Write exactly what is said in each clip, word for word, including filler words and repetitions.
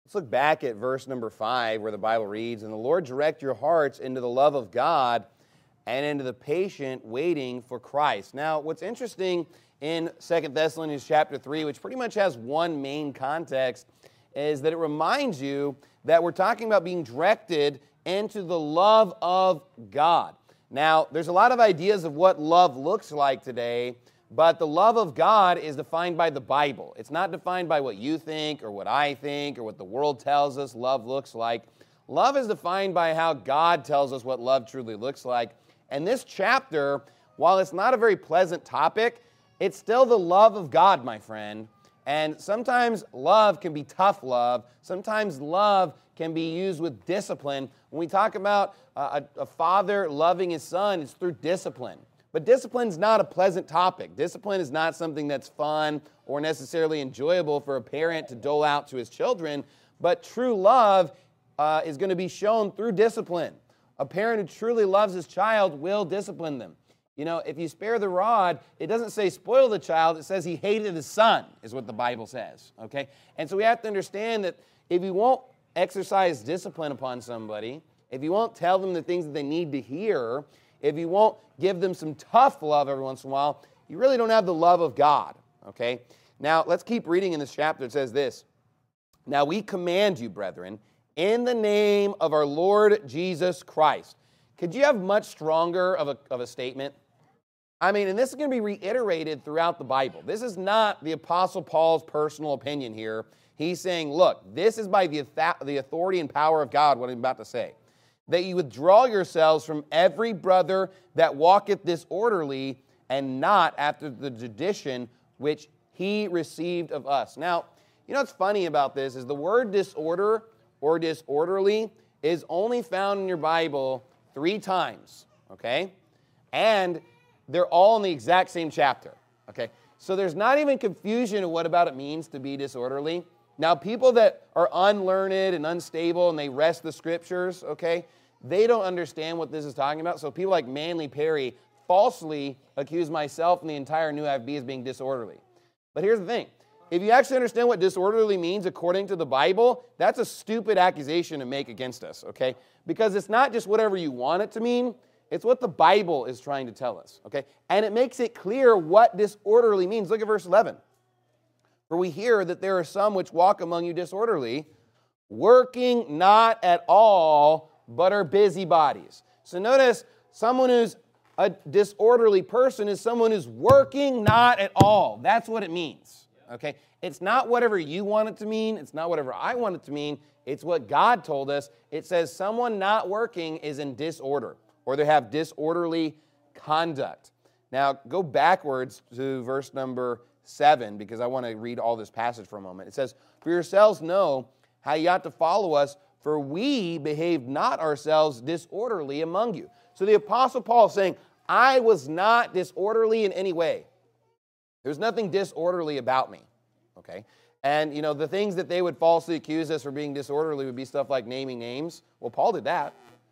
Let's look back at verse number five where the Bible reads, "And the Lord direct your hearts into the love of God and into the patient waiting for Christ." Now, what's interesting in Second Thessalonians chapter three, which pretty much has one main context, is that it reminds you that we're talking about being directed into the love of God. Now, there's a lot of ideas of what love looks like today, but the love of God is defined by the Bible. It's not defined by what you think or what I think or what the world tells us love looks like. Love is defined by how God tells us what love truly looks like. And this chapter, while it's not a very pleasant topic, it's still the love of God, my friend. And sometimes love can be tough love. Sometimes love can be used with discipline. When we talk about a, a father loving his son, it's through discipline. But discipline is not a pleasant topic. Discipline is not something that's fun or necessarily enjoyable for a parent to dole out to his children. But true love uh, is going to be shown through discipline. A parent who truly loves his child will discipline them. You know, if you spare the rod, it doesn't say spoil the child. It says he hated his son, is what the Bible says. Okay? And so we have to understand that if you won't exercise discipline upon somebody, if you won't tell them the things that they need to hear, if you won't give them some tough love every once in a while, you really don't have the love of God, okay? Now, let's keep reading in this chapter. It says this, "Now we command you, brethren, in the name of our Lord Jesus Christ." Could you have much stronger of a, of a statement? I mean, and this is going to be reiterated throughout the Bible. This is not the Apostle Paul's personal opinion here. He's saying, look, this is by the, the authority and power of God, what I'm about to say. "That you withdraw yourselves from every brother that walketh disorderly, and not after the tradition which he received of us." Now, you know what's funny about this is the word disorder or disorderly is only found in your Bible three times, okay? And they're all in the exact same chapter, okay? So there's not even confusion of what about it means to be disorderly. Now, people that are unlearned and unstable and they wrest the scriptures, okay, they don't understand what this is talking about. So people like Manly Perry falsely accuse myself and the entire New I F B as being disorderly. But here's the thing. If you actually understand what disorderly means according to the Bible, that's a stupid accusation to make against us, okay? Because it's not just whatever you want it to mean. It's what the Bible is trying to tell us, okay? And it makes it clear what disorderly means. Look at verse eleven. "For we hear that there are some which walk among you disorderly, working not at all, but are busybodies." So notice, someone who's a disorderly person is someone who's working not at all. That's what it means, okay? It's not whatever you want it to mean. It's not whatever I want it to mean. It's what God told us. It says someone not working is in disorder, or they have disorderly conduct. Now, go backwards to verse number seven, because I want to read all this passage for a moment. It says, "For yourselves know how ye ought to follow us, for we behaved not ourselves disorderly among you." So the Apostle Paul is saying, I was not disorderly in any way. There's nothing disorderly about me, okay? And, you know, the things that they would falsely accuse us for being disorderly would be stuff like naming names. Well, Paul did that.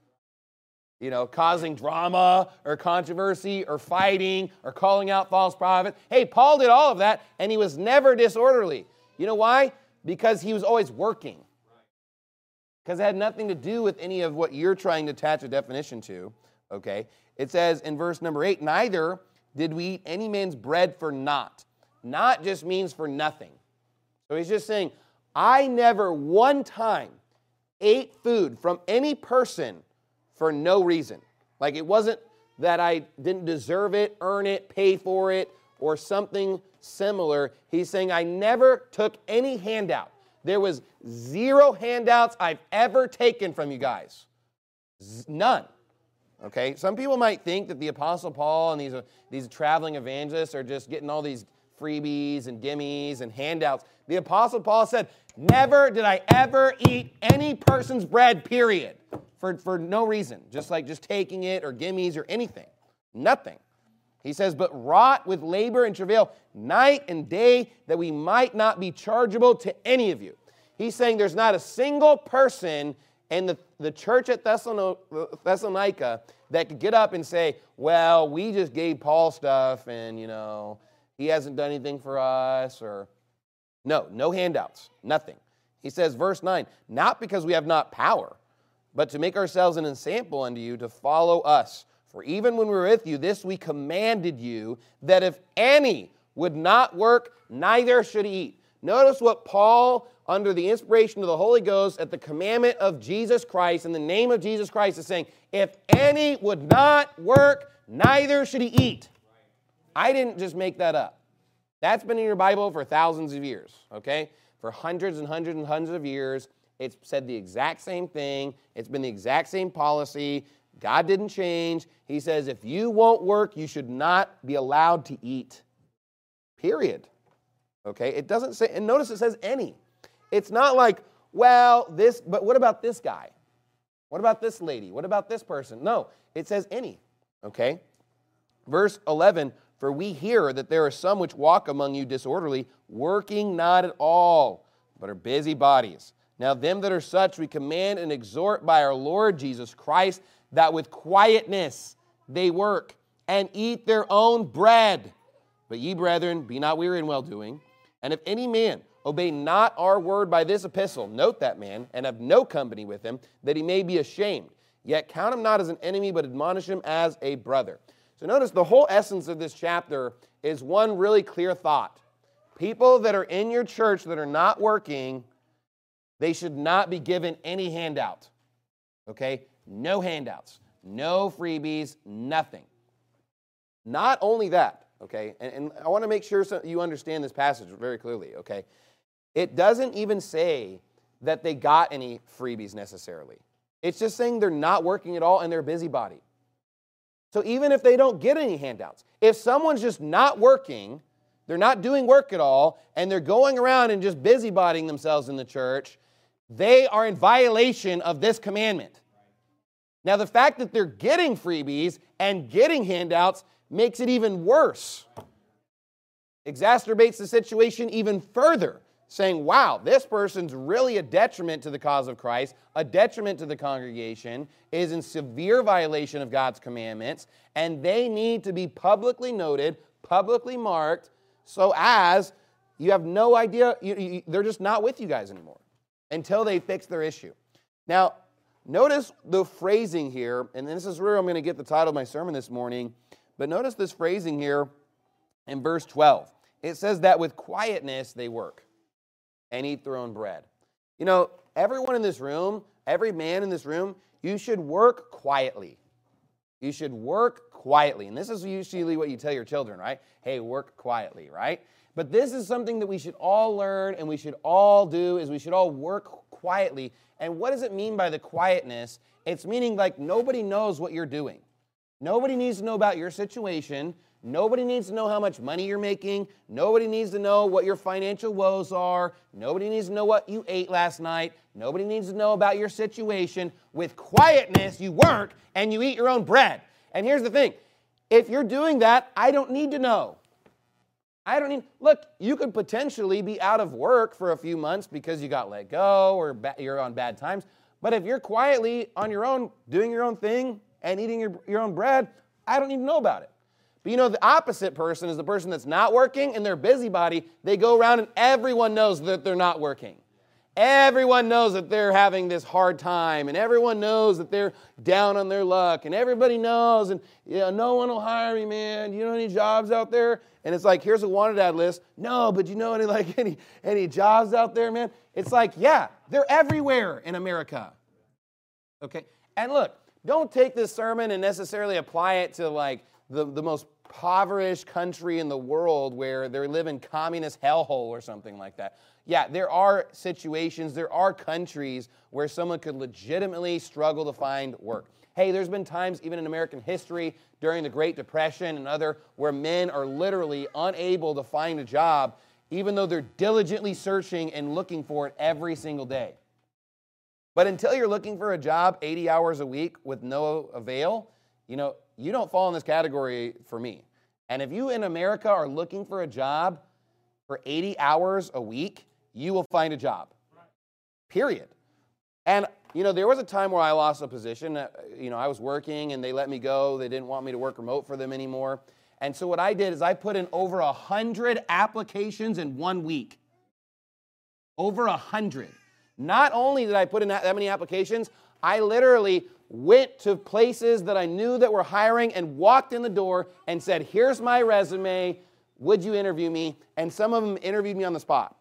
You know, causing drama or controversy or fighting or calling out false prophets. Hey, Paul did all of that, and he was never disorderly. You know why? Because he was always working. Because it had nothing to do with any of what you're trying to attach a definition to, okay? It says in verse number eight, "Neither did we eat any man's bread for naught." Not just means for nothing. So he's just saying, I never one time ate food from any person for no reason. Like it wasn't that I didn't deserve it, earn it, pay for it, or something similar. He's saying I never took any handout. There was zero handouts I've ever taken from you guys. Z- none. Okay? Some people might think that the Apostle Paul and these, uh, these traveling evangelists are just getting all these freebies and gimmies and handouts. The Apostle Paul said, never did I ever eat any person's bread, period, for, for no reason, just like just taking it or gimmies or anything. Nothing. He says, but wrought with labor and travail night and day that we might not be chargeable to any of you. He's saying there's not a single person in the, the church at Thessalonica that could get up and say, well, we just gave Paul stuff and, you know, he hasn't done anything for us, or no, no handouts, nothing. He says, verse nine, not because we have not power, but to make ourselves an ensample unto you to follow us. For even when we were with you, this we commanded you, that if any would not work, neither should he eat. Notice what Paul, under the inspiration of the Holy Ghost, at the commandment of Jesus Christ, in the name of Jesus Christ, is saying, if any would not work, neither should he eat. I didn't just make that up. That's been in your Bible for thousands of years, okay? For hundreds and hundreds and hundreds of years, it's said the exact same thing. It's been the exact same policy. God didn't change. He says, if you won't work, you should not be allowed to eat. Period. Okay? It doesn't say, and notice it says any. It's not like, well, this, but what about this guy? What about this lady? What about this person? No, it says any. Okay? Verse eleven, for we hear that there are some which walk among you disorderly, working not at all, but are busybodies. Now them that are such we command and exhort by our Lord Jesus Christ, that with quietness they work and eat their own bread. But ye, brethren, be not weary in well-doing. And if any man obey not our word by this epistle, note that man, and have no company with him, that he may be ashamed. Yet count him not as an enemy, but admonish him as a brother. So notice the whole essence of this chapter is one really clear thought. People that are in your church that are not working, they should not be given any handout. Okay? No handouts, no freebies, nothing. Not only that, okay, and, and I want to make sure so you understand this passage very clearly, okay? It doesn't even say that they got any freebies necessarily. It's just saying they're not working at all and they're busybody. So even if they don't get any handouts, if someone's just not working, they're not doing work at all, and they're going around and just busybodying themselves in the church, they are in violation of this commandment. Now, the fact that they're getting freebies and getting handouts makes it even worse. Exacerbates the situation even further, saying, wow, this person's really a detriment to the cause of Christ, a detriment to the congregation, is in severe violation of God's commandments, and they need to be publicly noted, publicly marked, so as you have no idea, you, you, they're just not with you guys anymore until they fix their issue. Now, notice the phrasing here, and this is where I'm going to get the title of my sermon this morning, but notice this phrasing here in verse twelve. It says that with quietness they work and eat their own bread. You know, everyone in this room, every man in this room, you should work quietly. You should work quietly. And this is usually what you tell your children, right? Hey, work quietly, right? But this is something that we should all learn and we should all do, is we should all work quietly. And what does it mean by the quietness? It's meaning like nobody knows what you're doing. Nobody needs to know about your situation. Nobody needs to know how much money you're making. Nobody needs to know what your financial woes are. Nobody needs to know what you ate last night. Nobody needs to know about your situation. With quietness, you work and you eat your own bread. And here's the thing. If you're doing that, I don't need to know. I don't need, look, you could potentially be out of work for a few months because you got let go or ba- you're on bad times. But if you're quietly on your own, doing your own thing and eating your, your own bread, I don't need to know about it. But you know, the opposite person is the person that's not working and they're busybody. They go around and everyone knows that they're not working. Everyone knows that they're having this hard time, and everyone knows that they're down on their luck, and everybody knows, and you know, no one will hire me, man. You know any jobs out there? And it's like, here's a wanted ad list. No, but you know any like any any jobs out there, man? It's like, yeah, they're everywhere in America. Okay, and look, don't take this sermon and necessarily apply it to like the, the most impoverished country in the world where they live in communist hellhole or something like that. Yeah, there are situations, there are countries where someone could legitimately struggle to find work. Hey, there's been times even in American history during the Great Depression and other where men are literally unable to find a job even though they're diligently searching and looking for it every single day. But until you're looking for a job eighty hours a week with no avail, you know, you don't fall in this category for me. And if you in America are looking for a job for eighty hours a week, you will find a job, period. And, you know, there was a time where I lost a position. You know, I was working and they let me go. They didn't want me to work remote for them anymore. And so what I did is I put in over one hundred applications in one week. Over one hundred. Not only did I put in that, that many applications, I literally went to places that I knew that were hiring and walked in the door and said, here's my resume, would you interview me? And some of them interviewed me on the spot.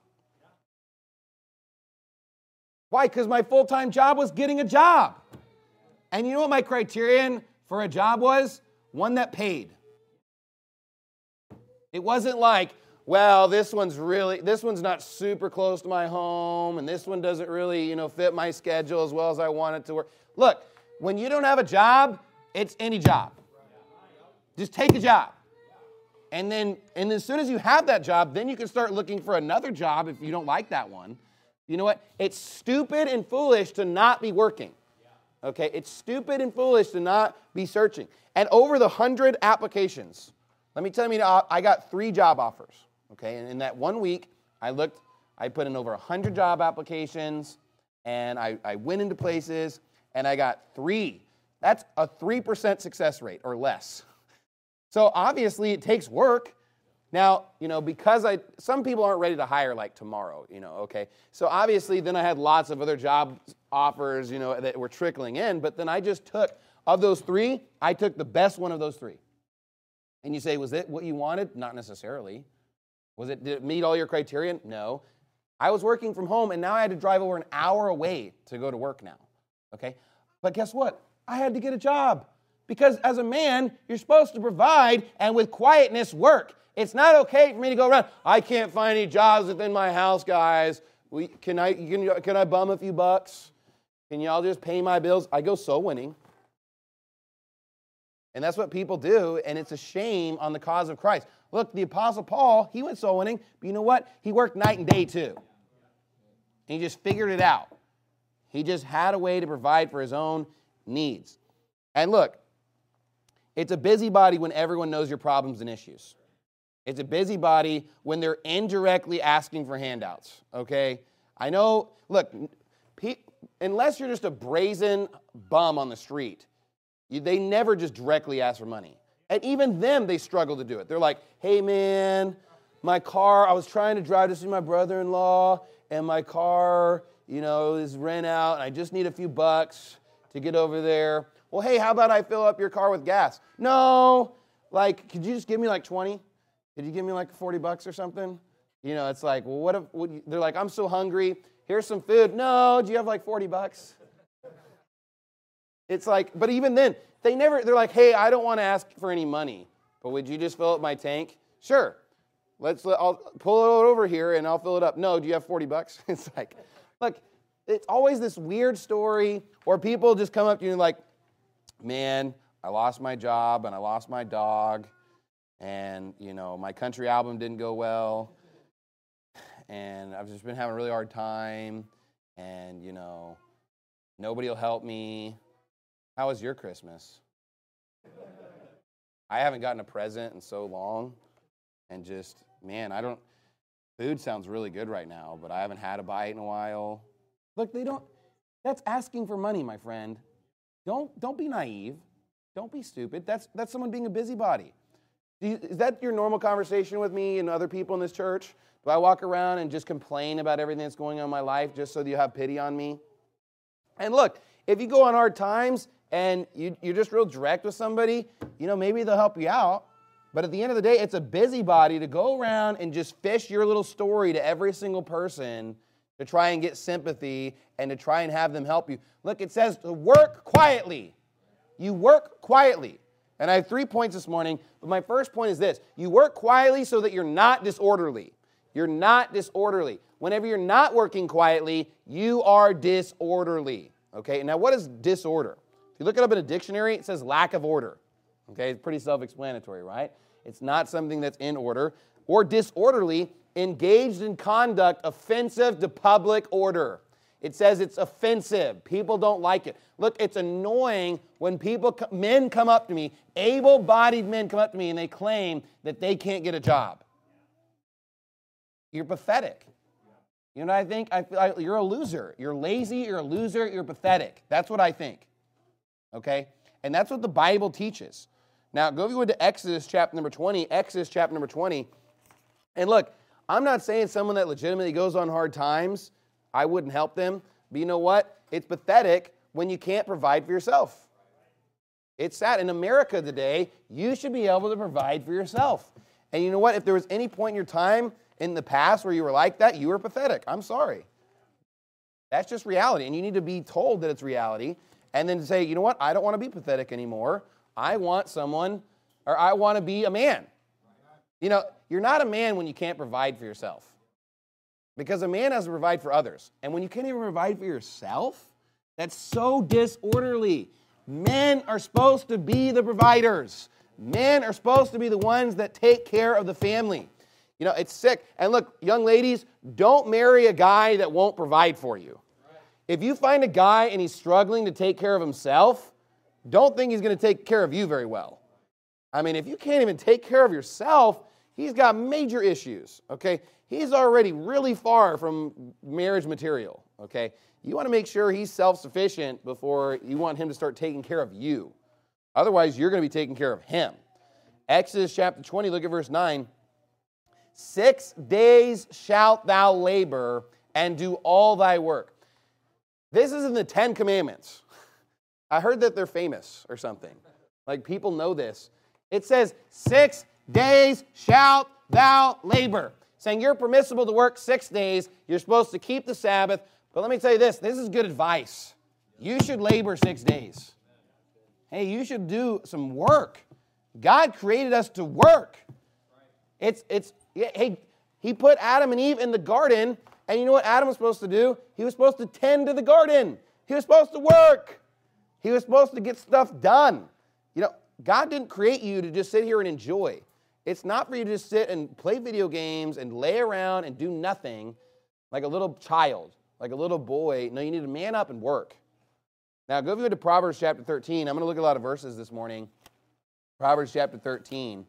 Why? Because my full-time job was getting a job. And you know what my criterion for a job was? One that paid. It wasn't like, well, this one's really, this one's not super close to my home, and this one doesn't really, you know, fit my schedule as well as I want it to work. Look, when you don't have a job, it's any job. Just take a job. And then, and as soon as you have that job, then you can start looking for another job if you don't like that one. You know what? It's stupid and foolish to not be working. Okay? It's stupid and foolish to not be searching. And over the hundred applications, let me tell you, I got three job offers. Okay? And in that one week, I looked, I put in over a hundred job applications, and I, I went into places, and I got three. That's a three percent success rate or less. So obviously it takes work. Now, you know, because I, some people aren't ready to hire like tomorrow, you know, okay. So obviously then I had lots of other job offers, you know, that were trickling in, but then I just took, of those three, I took the best one of those three. And you say, was it what you wanted? Not necessarily. Was it, did it meet all your criterion? No. I was working from home, and now I had to drive over an hour away to go to work now, okay. But guess what? I had to get a job. Because as a man, you're supposed to provide and with quietness work. It's not okay for me to go around, I can't find any jobs within my house, guys. We, can I can, can I bum a few bucks? Can y'all just pay my bills? I go soul winning. And that's what people do, and it's a shame on the cause of Christ. Look, the Apostle Paul, he went soul winning, but you know what? He worked night and day too. And he just figured it out. He just had a way to provide for his own needs. And look, it's a busybody when everyone knows your problems and issues. It's a busybody when they're indirectly asking for handouts, okay? I know, look, pe- unless you're just a brazen bum on the street, you, they never just directly ask for money. And even them, they struggle to do it. They're like, hey, man, my car, I was trying to drive to see my brother-in-law, and my car, you know, is rent out, and I just need a few bucks to get over there. Well, hey, how about I fill up your car with gas? No, like, could you just give me like twenty? Could you give me like forty bucks or something? You know, it's like, well, what if, what, they're like, I'm so hungry. Here's some food. No, do you have like forty bucks? It's like, but even then, they never, they're like, hey, I don't want to ask for any money, but would you just fill up my tank? Sure. Let's, I'll pull it over here and I'll fill it up. No, do you have forty bucks? It's like, look, it's always this weird story, or people just come up to you and like, man, I lost my job and I lost my dog, and, you know, my country album didn't go well, and I've just been having a really hard time, and, you know, nobody will help me. How was your Christmas? I haven't gotten a present in so long, and just, man, I don't, food sounds really good right now, but I haven't had a bite in a while. Look, they don't, that's asking for money, my friend. Don't, don't be naive. Don't be stupid. That's, that's someone being a busybody. Do you, is that your normal conversation with me and other people in this church? Do I walk around and just complain about everything that's going on in my life just so that you have pity on me? And look, if you go on hard times and you, you're just real direct with somebody, you know, maybe they'll help you out. But at the end of the day, it's a busybody to go around and just fish your little story to every single person to try and get sympathy and to try and have them help you. Look, it says to work quietly. You work quietly. And I have three points this morning, but my first point is this. You work quietly so that you're not disorderly. You're not disorderly. Whenever you're not working quietly, you are disorderly. Okay, now what is disorder? If you look it up in a dictionary, it says lack of order. Okay, it's pretty self-explanatory, right? It's not something that's in order. Or disorderly, engaged in conduct offensive to public order. It says it's offensive. People don't like it. Look, it's annoying when people, men come up to me, able-bodied men come up to me and they claim that they can't get a job. You're pathetic. You know what I think? I feel like you're a loser. You're lazy, you're a loser, you're pathetic. That's what I think. Okay? And that's what the Bible teaches. Now, go over to Exodus chapter number twenty. Exodus chapter number twenty. And look, I'm not saying someone that legitimately goes on hard times, I wouldn't help them. But you know what? It's pathetic when you can't provide for yourself. It's sad. In America today, you should be able to provide for yourself. And you know what? If there was any point in your time in the past where you were like that, you were pathetic. I'm sorry. That's just reality. And you need to be told that it's reality. And then to say, you know what? I don't want to be pathetic anymore. I want someone, or I want to be a man. You know, you're not a man when you can't provide for yourself. Because a man has to provide for others. And when you can't even provide for yourself, that's so disorderly. Men are supposed to be the providers. Men are supposed to be the ones that take care of the family. You know, it's sick. And look, young ladies, don't marry a guy that won't provide for you. If you find a guy and he's struggling to take care of himself, don't think he's going to take care of you very well. I mean, if you can't even take care of yourself, he's got major issues, okay? He's already really far from marriage material, okay? You want to make sure he's self-sufficient before you want him to start taking care of you. Otherwise, you're going to be taking care of him. Exodus chapter twenty, look at verse nine. Six days shalt thou labor and do all thy work. This is in the Ten Commandments. I heard that they're famous or something. Like people know this. It says, six days shalt thou labor. Saying you're permissible to work six days. You're supposed to keep the Sabbath. But let me tell you this. This is good advice. You should labor six days. Hey, you should do some work. God created us to work. It's, it's, hey, he put Adam and Eve in the garden, and you know what Adam was supposed to do? He was supposed to tend to the garden. He was supposed to work. He was supposed to get stuff done. You know, God didn't create you to just sit here and enjoy. It's not for you to just sit and play video games and lay around and do nothing like a little child, like a little boy. No, you need to man up and work. Now, go over to Proverbs chapter thirteen. I'm going to look at a lot of verses this morning. Proverbs chapter thirteen.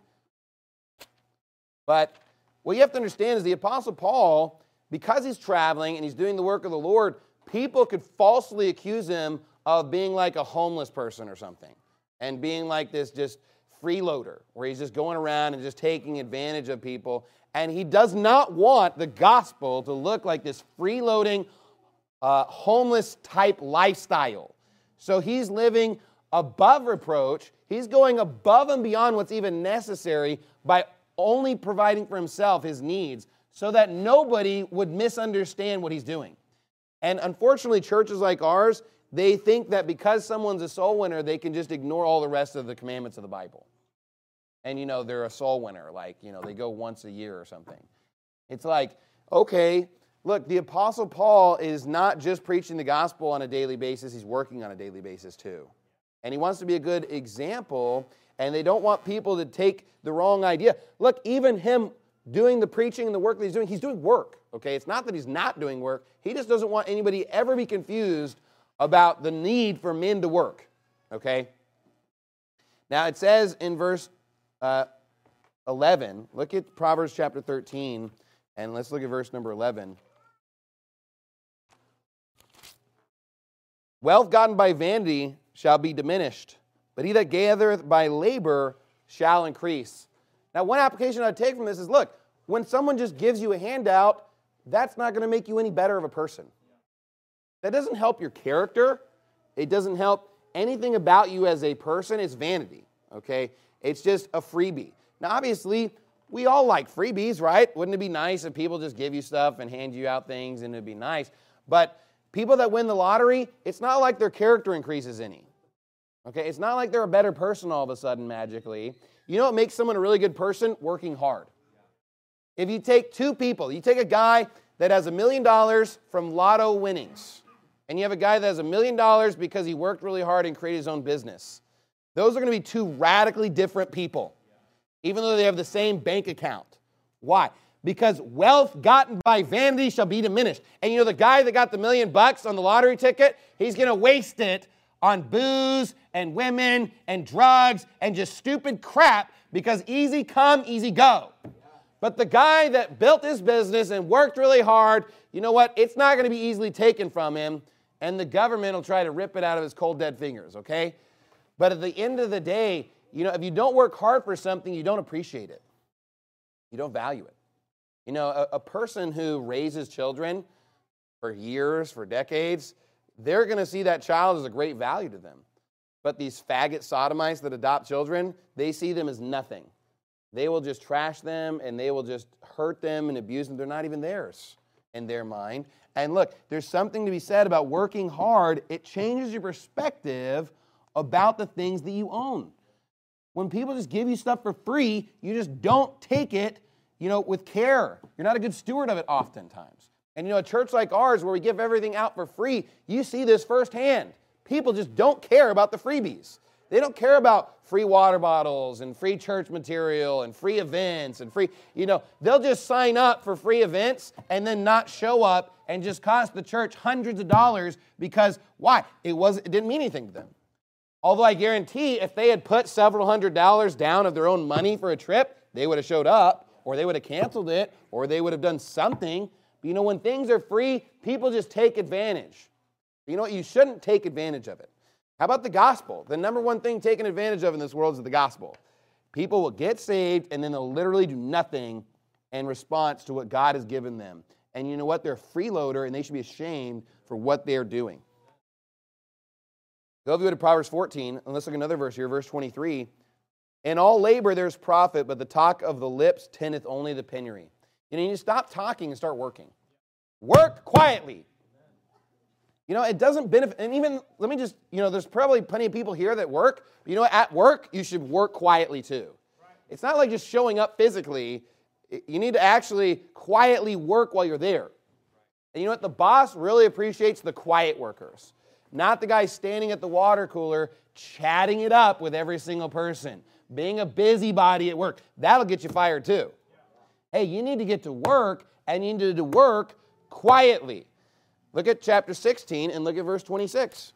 But what you have to understand is the Apostle Paul, because he's traveling and he's doing the work of the Lord, people could falsely accuse him of being like a homeless person or something and being like this just freeloader where he's just going around and just taking advantage of people. And he does not want the gospel to look like this freeloading, uh, homeless type lifestyle. So he's living above reproach. He's going above and beyond what's even necessary by only providing for himself his needs so that nobody would misunderstand what he's doing. And unfortunately, churches like ours, they think that because someone's a soul winner, they can just ignore all the rest of the commandments of the Bible. And, you know, they're a soul winner, like, you know, they go once a year or something. It's like, okay, look, the Apostle Paul is not just preaching the gospel on a daily basis, he's working on a daily basis too. And he wants to be a good example, and they don't want people to take the wrong idea. Look, even him doing the preaching and the work that he's doing, he's doing work, okay? It's not that he's not doing work. He just doesn't want anybody to ever be confused about the need for men to work, okay? Now, it says in verse uh, eleven, look at Proverbs chapter thirteen, and let's look at verse number eleven. Wealth gotten by vanity shall be diminished, but he that gathereth by labor shall increase. Now, one application I'd take from this is, look, when someone just gives you a handout, that's not going to make you any better of a person. That doesn't help your character. It doesn't help anything about you as a person. It's vanity, okay? It's just a freebie. Now, obviously, we all like freebies, right? Wouldn't it be nice if people just give you stuff and hand you out things and it'd be nice? But people that win the lottery, it's not like their character increases any. Okay, it's not like they're a better person all of a sudden magically. You know what makes someone a really good person? Working hard. If you take two people, you take a guy that has a million dollars from lotto winnings, and you have a guy that has a million dollars because he worked really hard and created his own business. Those are going to be two radically different people, even though they have the same bank account. Why? Because wealth gotten by vanity shall be diminished. And you know the guy that got the million bucks on the lottery ticket, he's going to waste it on booze and women and drugs and just stupid crap because easy come, easy go. But the guy that built his business and worked really hard, you know what? It's not going to be easily taken from him, and the government will try to rip it out of his cold, dead fingers, okay? But at the end of the day, you know, if you don't work hard for something, you don't appreciate it. You don't value it. You know, a, a person who raises children, for years, for decades, they're going to see that child as a great value to them. But these faggot sodomites that adopt children, they see them as nothing. They will just trash them, and they will just hurt them and abuse them. They're not even theirs in their mind. And look, there's something to be said about working hard. It changes your perspective about the things that you own. When people just give you stuff for free, you just don't take it, you know, with care. You're not a good steward of it oftentimes. And, you know, a church like ours where we give everything out for free, you see this firsthand. People just don't care about the freebies. They don't care about free water bottles and free church material and free events and free, you know, they'll just sign up for free events and then not show up and just cost the church hundreds of dollars because, why? It was it didn't mean anything to them. Although I guarantee if they had put several hundred dollars down of their own money for a trip, they would have showed up, or they would have canceled it, or they would have done something. But you know, when things are free, people just take advantage. You know what? You shouldn't take advantage of it. How about the gospel? The number one thing taken advantage of in this world is the gospel. People will get saved, and then they'll literally do nothing in response to what God has given them. And you know what? They're a freeloader, and they should be ashamed for what they're doing. Go over to Proverbs fourteen, and let's look at another verse here, verse twenty-three. In all labor there's profit, but the talk of the lips tendeth only the penury. You know, you need to stop talking and start working. Work quietly. You know, it doesn't benefit, and even, let me just, you know, there's probably plenty of people here that work. But you know what? At work, you should work quietly too. It's not like just showing up physically. You need to actually quietly work while you're there. And you know what? The boss really appreciates the quiet workers. Not the guy standing at the water cooler chatting it up with every single person. Being a busybody at work. That'll get you fired too. Hey, you need to get to work, and you need to work quietly. Look at chapter sixteen and look at verse twenty-six.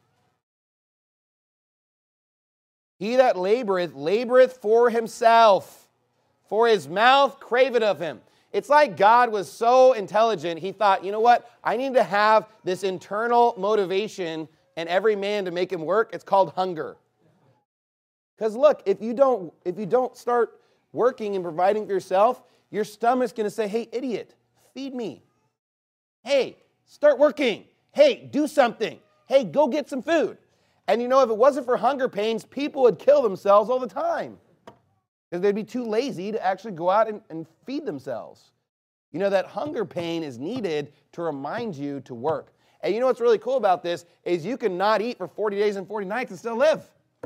He that laboreth, laboreth for himself, for his mouth craveth of him. It's like God was so intelligent, he thought, you know what? I need to have this internal motivation in every man to make him work. It's called hunger. Because look, if you don't, if you don't start working and providing for yourself, your stomach's going to say, hey, idiot, feed me. Hey, start working. Hey, do something. Hey, go get some food. And you know, if it wasn't for hunger pains, people would kill themselves all the time because they'd be too lazy to actually go out and, and feed themselves. You know, that hunger pain is needed to remind you to work. And you know what's really cool about this is you can not eat for forty days and forty nights and still live.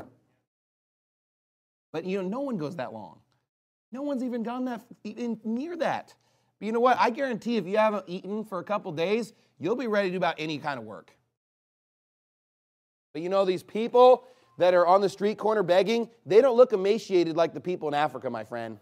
But you know, no one goes that long. No one's even gone that even near that. But you know what? I guarantee if you haven't eaten for a couple days, you'll be ready to do about any kind of work. But you know, these people that are on the street corner begging, they don't look emaciated like the people in Africa, my friend.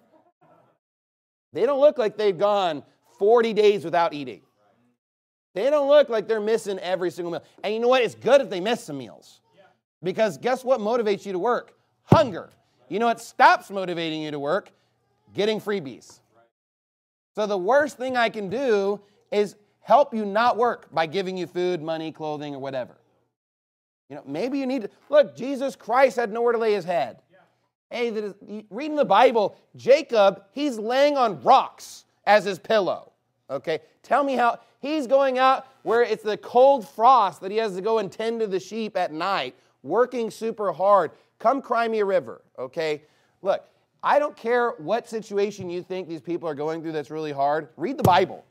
They don't look like they've gone forty days without eating. They don't look like they're missing every single meal. And you know what? It's good if they miss some meals. Because guess what motivates you to work? Hunger. You know what stops motivating you to work? Getting freebies. So the worst thing I can do is help you not work by giving you food, money, clothing, or whatever. You know, maybe you need to, look, Jesus Christ had nowhere to lay his head. Hey, that is, reading the Bible, Jacob, he's laying on rocks as his pillow. Okay, tell me how, he's going out where it's the cold frost that he has to go and tend to the sheep at night, working super hard. Come cry me a river, okay? Look, I don't care what situation you think these people are going through that's really hard. Read the Bible.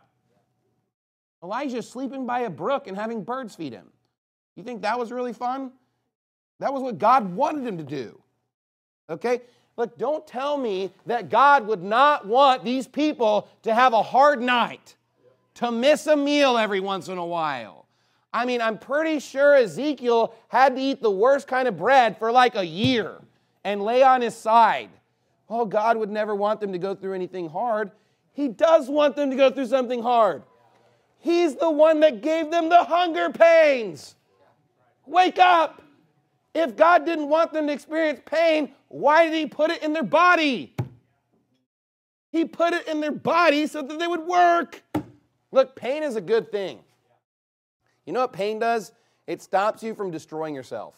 Elijah's sleeping by a brook and having birds feed him. You think that was really fun? That was what God wanted him to do. Okay? Look, don't tell me that God would not want these people to have a hard night, to miss a meal every once in a while. I mean, I'm pretty sure Ezekiel had to eat the worst kind of bread for like a year and lay on his side. Oh, God would never want them to go through anything hard. He does want them to go through something hard. He's the one that gave them the hunger pains. Wake up. If God didn't want them to experience pain, why did he put it in their body? He put it in their body so that they would work. Look, pain is a good thing. You know what pain does? It stops you from destroying yourself.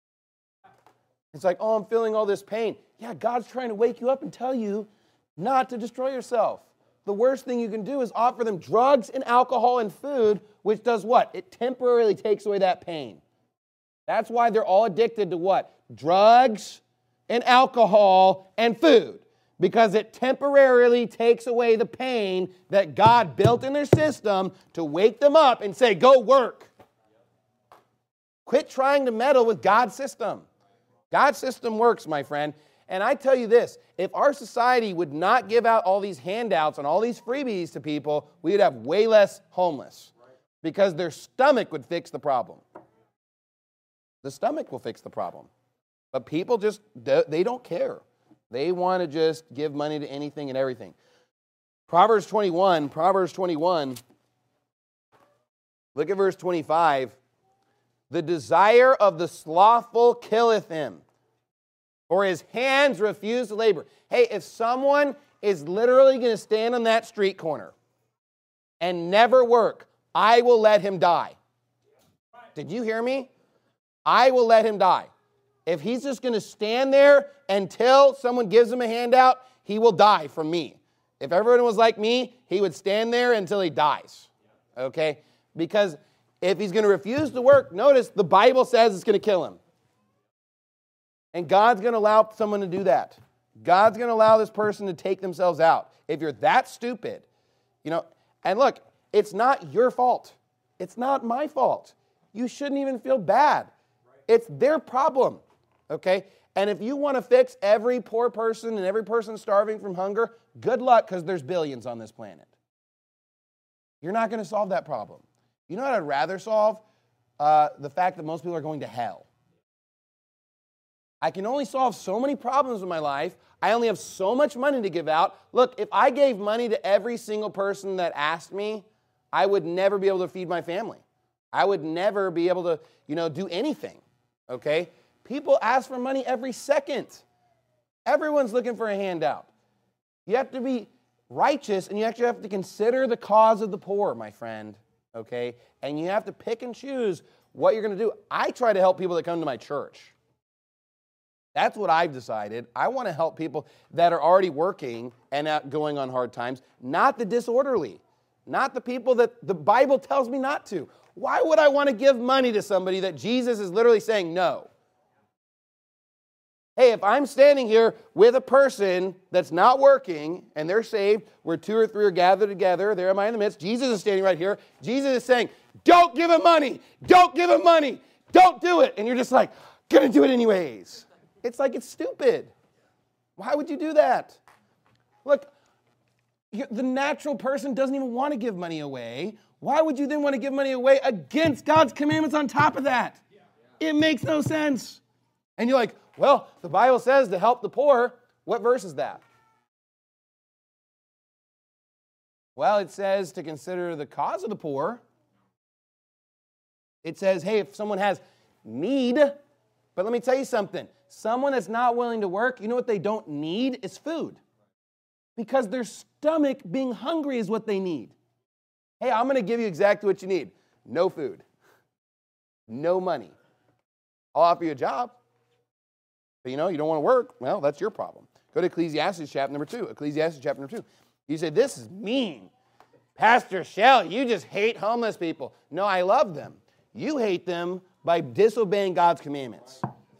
It's like, oh, I'm feeling all this pain. Yeah, God's trying to wake you up and tell you not to destroy yourself. the worst thing you can do is offer them drugs and alcohol and food, which does what? It temporarily takes away that pain. That's why they're all addicted to what? Drugs and alcohol and food. Because it temporarily takes away the pain that God built in their system to wake them up and say, go work. Quit trying to meddle with God's system. God's system works, my friend. And I tell you this, if our society would not give out all these handouts and all these freebies to people, we would have way less homeless. Because their stomach would fix the problem. The stomach will fix the problem. But people just, they don't care. They want to just give money to anything and everything. Proverbs twenty-one, Proverbs twenty-one, look at verse twenty-five. The desire of the slothful killeth him, for his hands refuse to labor. Hey, if someone is literally going to stand on that street corner and never work, I will let him die. Did you hear me? I will let him die. If he's just going to stand there until someone gives him a handout, he will die from me. If everyone was like me, he would stand there until he dies. Okay? Because if he's going to refuse to work, notice the Bible says it's going to kill him. And God's going to allow someone to do that. God's going to allow this person to take themselves out. If you're that stupid, you know, and look, it's not your fault. It's not my fault. You shouldn't even feel bad. It's their problem. Okay? And if you want to fix every poor person and every person starving from hunger, good luck, because there's billions on this planet. You're not going to solve that problem. You know what I'd rather solve? Uh, the fact that most people are going to hell. I can only solve so many problems in my life. I only have so much money to give out. Look, if I gave money to every single person that asked me, I would never be able to feed my family. I would never be able to, you know, do anything. Okay? People ask for money every second. Everyone's looking for a handout. You have to be righteous, and you actually have to consider the cause of the poor, my friend. Okay? And you have to pick and choose what you're going to do. I try to help people that come to my church. That's what I've decided. I want to help people that are already working and not going on hard times, not the disorderly, not the people that the Bible tells me not to. Why would I want to give money to somebody that Jesus is literally saying no? Hey, if I'm standing here with a person that's not working and they're saved, where two or three are gathered together, there am I in the midst. Jesus is standing right here. Jesus is saying, don't give him money. Don't give him money. Don't do it. And you're just like, gonna do it anyways. It's like it's stupid. Why would you do that? Look, the natural person doesn't even want to give money away. Why would you then want to give money away against God's commandments on top of that? It makes no sense. And you're like, well, the Bible says to help the poor. What verse is that? Well, it says to consider the cause of the poor. It says, hey, if someone has need, but let me tell you something. Someone that's not willing to work, you know what they don't need is food. Because their stomach being hungry is what they need. Hey, I'm going to give you exactly what you need. No food. No money. I'll offer you a job. But you know, you don't want to work. Well, that's your problem. Go to Ecclesiastes chapter number two. Ecclesiastes chapter number two. You say, this is mean. Pastor Shell, you just hate homeless people. No, I love them. You hate them by disobeying God's commandments.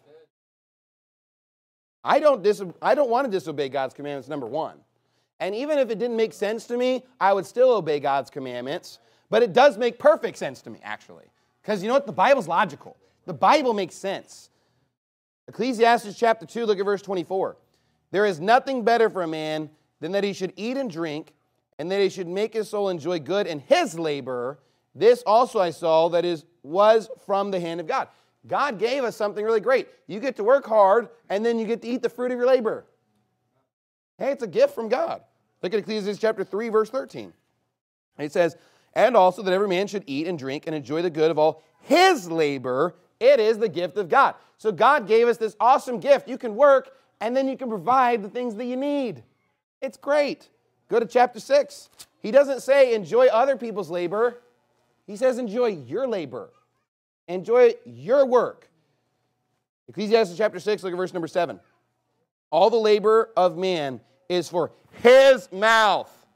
I don't, dis- I don't want to disobey God's commandments, number one. And even if it didn't make sense to me, I would still obey God's commandments. But it does make perfect sense to me, actually. Because you know what? The Bible's logical. The Bible makes sense. Ecclesiastes chapter two, look at verse twenty-four. There is nothing better for a man than that he should eat and drink, and that he should make his soul enjoy good in his labor. This also I saw that is was from the hand of God. God gave us something really great. You get to work hard, and then you get to eat the fruit of your labor. Hey, it's a gift from God. Look at Ecclesiastes chapter three, verse thirteen. It says, and also that every man should eat and drink and enjoy the good of all his labor. It is the gift of God. So God gave us this awesome gift. You can work, and then you can provide the things that you need. It's great. Go to chapter six. He doesn't say enjoy other people's labor. He says enjoy your labor. Enjoy your work. Ecclesiastes chapter six, look at verse number seven. All the labor of man is for his mouth.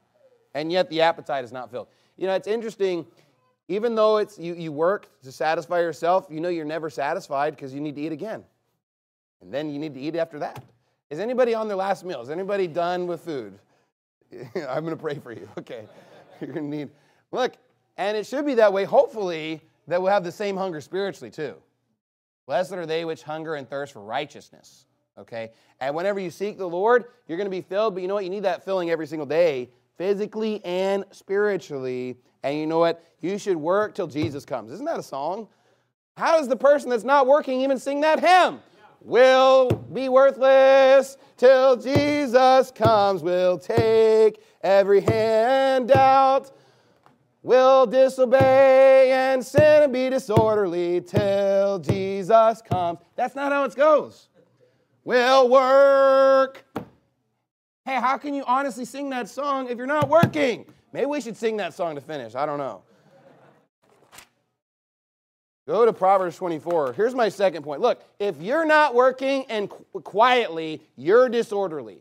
and yet the appetite is not filled. You know, it's interesting, even though it's you, you work to satisfy yourself, you know you're never satisfied because you need to eat again. And then you need to eat after that. Is anybody on their last meal? Is anybody done with food? I'm going to pray for you. Okay. You're going to need, look, and it should be that way, hopefully, that we'll have the same hunger spiritually too. Blessed are they which hunger and thirst for righteousness. Okay? And whenever you seek the Lord, you're going to be filled, but you know what? You need that filling every single day, physically and spiritually. And you know what? You should work till Jesus comes. Isn't that a song? How does the person that's not working even sing that hymn? Will be worthless till Jesus comes. Will take every handout. Will disobey and sin and be disorderly till Jesus comes. That's not how it goes. Will work. Hey, how can you honestly sing that song if you're not working? Maybe we should sing that song to finish. I don't know. Go to Proverbs twenty-four. Here's my second point. Look, if you're not working and qu- quietly, you're disorderly.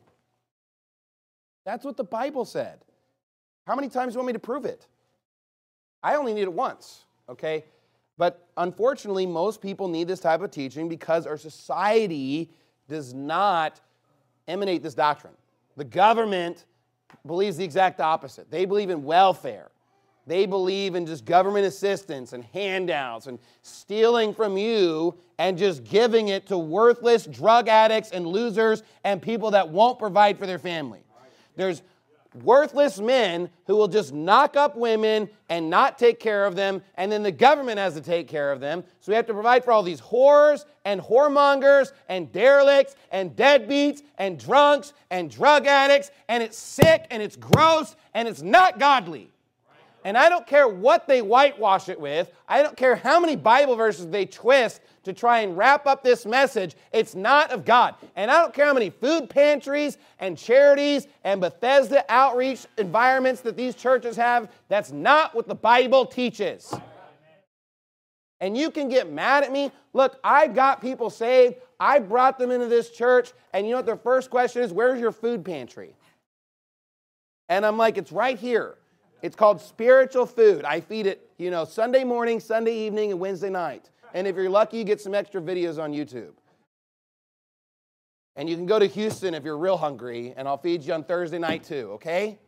That's what the Bible said. How many times do you want me to prove it? I only need it once, okay? But unfortunately, most people need this type of teaching because our society does not emanate this doctrine. The government believes the exact opposite. They believe in welfare. They believe in just government assistance and handouts and stealing from you and just giving it to worthless drug addicts and losers and people that won't provide for their family. There's worthless men who will just knock up women and not take care of them, and then the government has to take care of them. So we have to provide for all these whores and whoremongers and derelicts and deadbeats and drunks and drug addicts, and it's sick and it's gross and it's not godly. And I don't care what they whitewash it with. I don't care how many Bible verses they twist to try and wrap up this message. It's not of God. And I don't care how many food pantries and charities and Bethesda outreach environments that these churches have. That's not what the Bible teaches. And you can get mad at me. Look, I've got people saved. I brought them into this church. And you know what their first question is? Where's your food pantry? And I'm like, it's right here. It's called spiritual food. I feed it, you know, Sunday morning, Sunday evening, and Wednesday night. And if you're lucky, you get some extra videos on YouTube. And you can go to Houston if you're real hungry, and I'll feed you on Thursday night too, okay?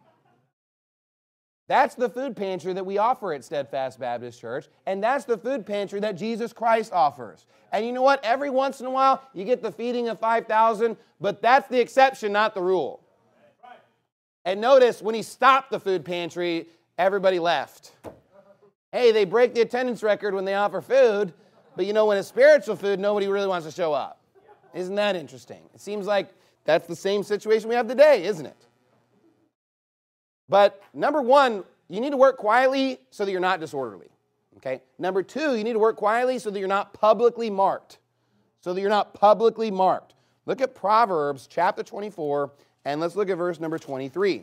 That's the food pantry that we offer at Steadfast Baptist Church, and that's the food pantry that Jesus Christ offers. And you know what? Every once in a while, you get the feeding of five thousand, but that's the exception, not the rule. And notice, when he stopped the food pantry, everybody left. Hey, they break the attendance record when they offer food, but you know, when it's spiritual food, nobody really wants to show up. Isn't that interesting? It seems like that's the same situation we have today, isn't it? But number one, you need to work quietly so that you're not disorderly. Okay? Number two, you need to work quietly so that you're not publicly marked. So that you're not publicly marked. Look at Proverbs chapter twenty-four, and let's look at verse number twenty-three.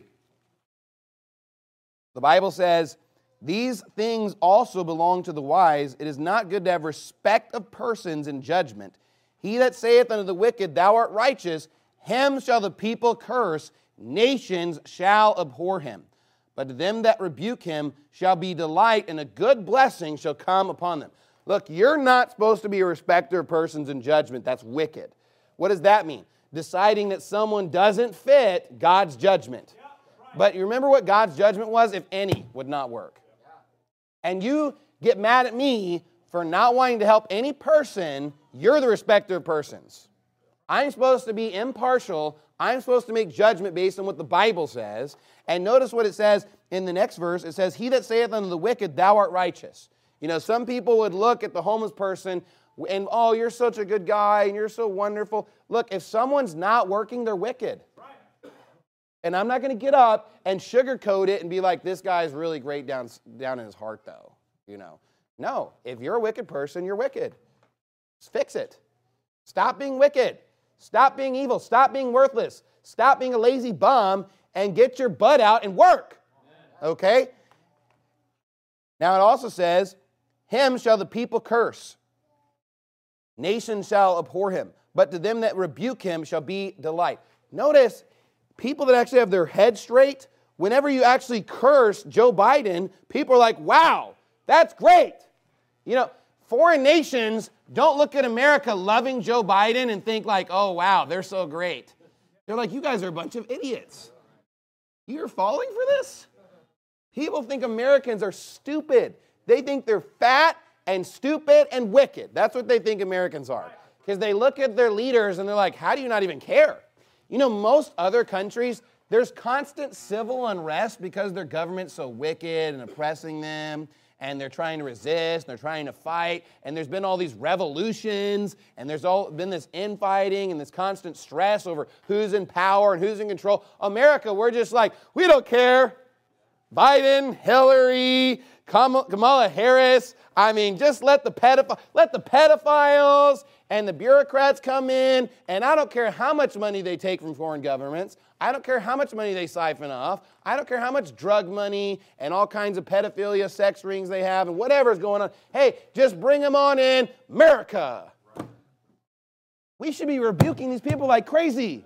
The Bible says, "These things also belong to the wise. It is not good to have respect of persons in judgment. He that saith unto the wicked, Thou art righteous, him shall the people curse, nations shall abhor him. But to them that rebuke him shall be delight, and a good blessing shall come upon them." Look, you're not supposed to be a respecter of persons in judgment. That's wicked. What does that mean? Deciding that someone doesn't fit God's judgment. But you remember what God's judgment was? If any would not work. And you get mad at me for not wanting to help any person, you're the respecter of persons. I'm supposed to be impartial. I'm supposed to make judgment based on what the Bible says. And notice what it says in the next verse. It says, "He that saith unto the wicked, Thou art righteous." You know, some people would look at the homeless person and, "Oh, you're such a good guy and you're so wonderful." Look, if someone's not working, they're wicked. And I'm not going to get up and sugarcoat it and be like, "This guy's really great down, down in his heart, though." You know, no. If you're a wicked person, you're wicked. Just fix it. Stop being wicked. Stop being evil. Stop being worthless. Stop being a lazy bum and get your butt out and work. Okay? Now it also says, "Him shall the people curse. Nations shall abhor him. But to them that rebuke him shall be delight." Notice, people that actually have their head straight whenever you actually curse Joe Biden, people are like, wow, that's great. You know, foreign nations don't look at America loving Joe Biden and think like, oh, wow, they're so great. They're like, you guys are a bunch of idiots. You're falling for this? People think Americans are stupid. They think they're fat and stupid and wicked. That's what they think Americans are. Because they look at their leaders and they're like, how do you not even care? You know, most other countries, there's constant civil unrest because their government's so wicked and oppressing them, and they're trying to resist, and they're trying to fight, and there's been all these revolutions, and there's all been this infighting and this constant stress over who's in power and who's in control. America, we're just like, we don't care. Biden, Hillary, Kamala Harris, I mean, just let the pedoph- let the pedophiles and the bureaucrats come in, and I don't care how much money they take from foreign governments. I don't care how much money they siphon off. I don't care how much drug money and all kinds of pedophilia, sex rings they have, and whatever's going on. Hey, just bring them on in, America. We should be rebuking these people like crazy.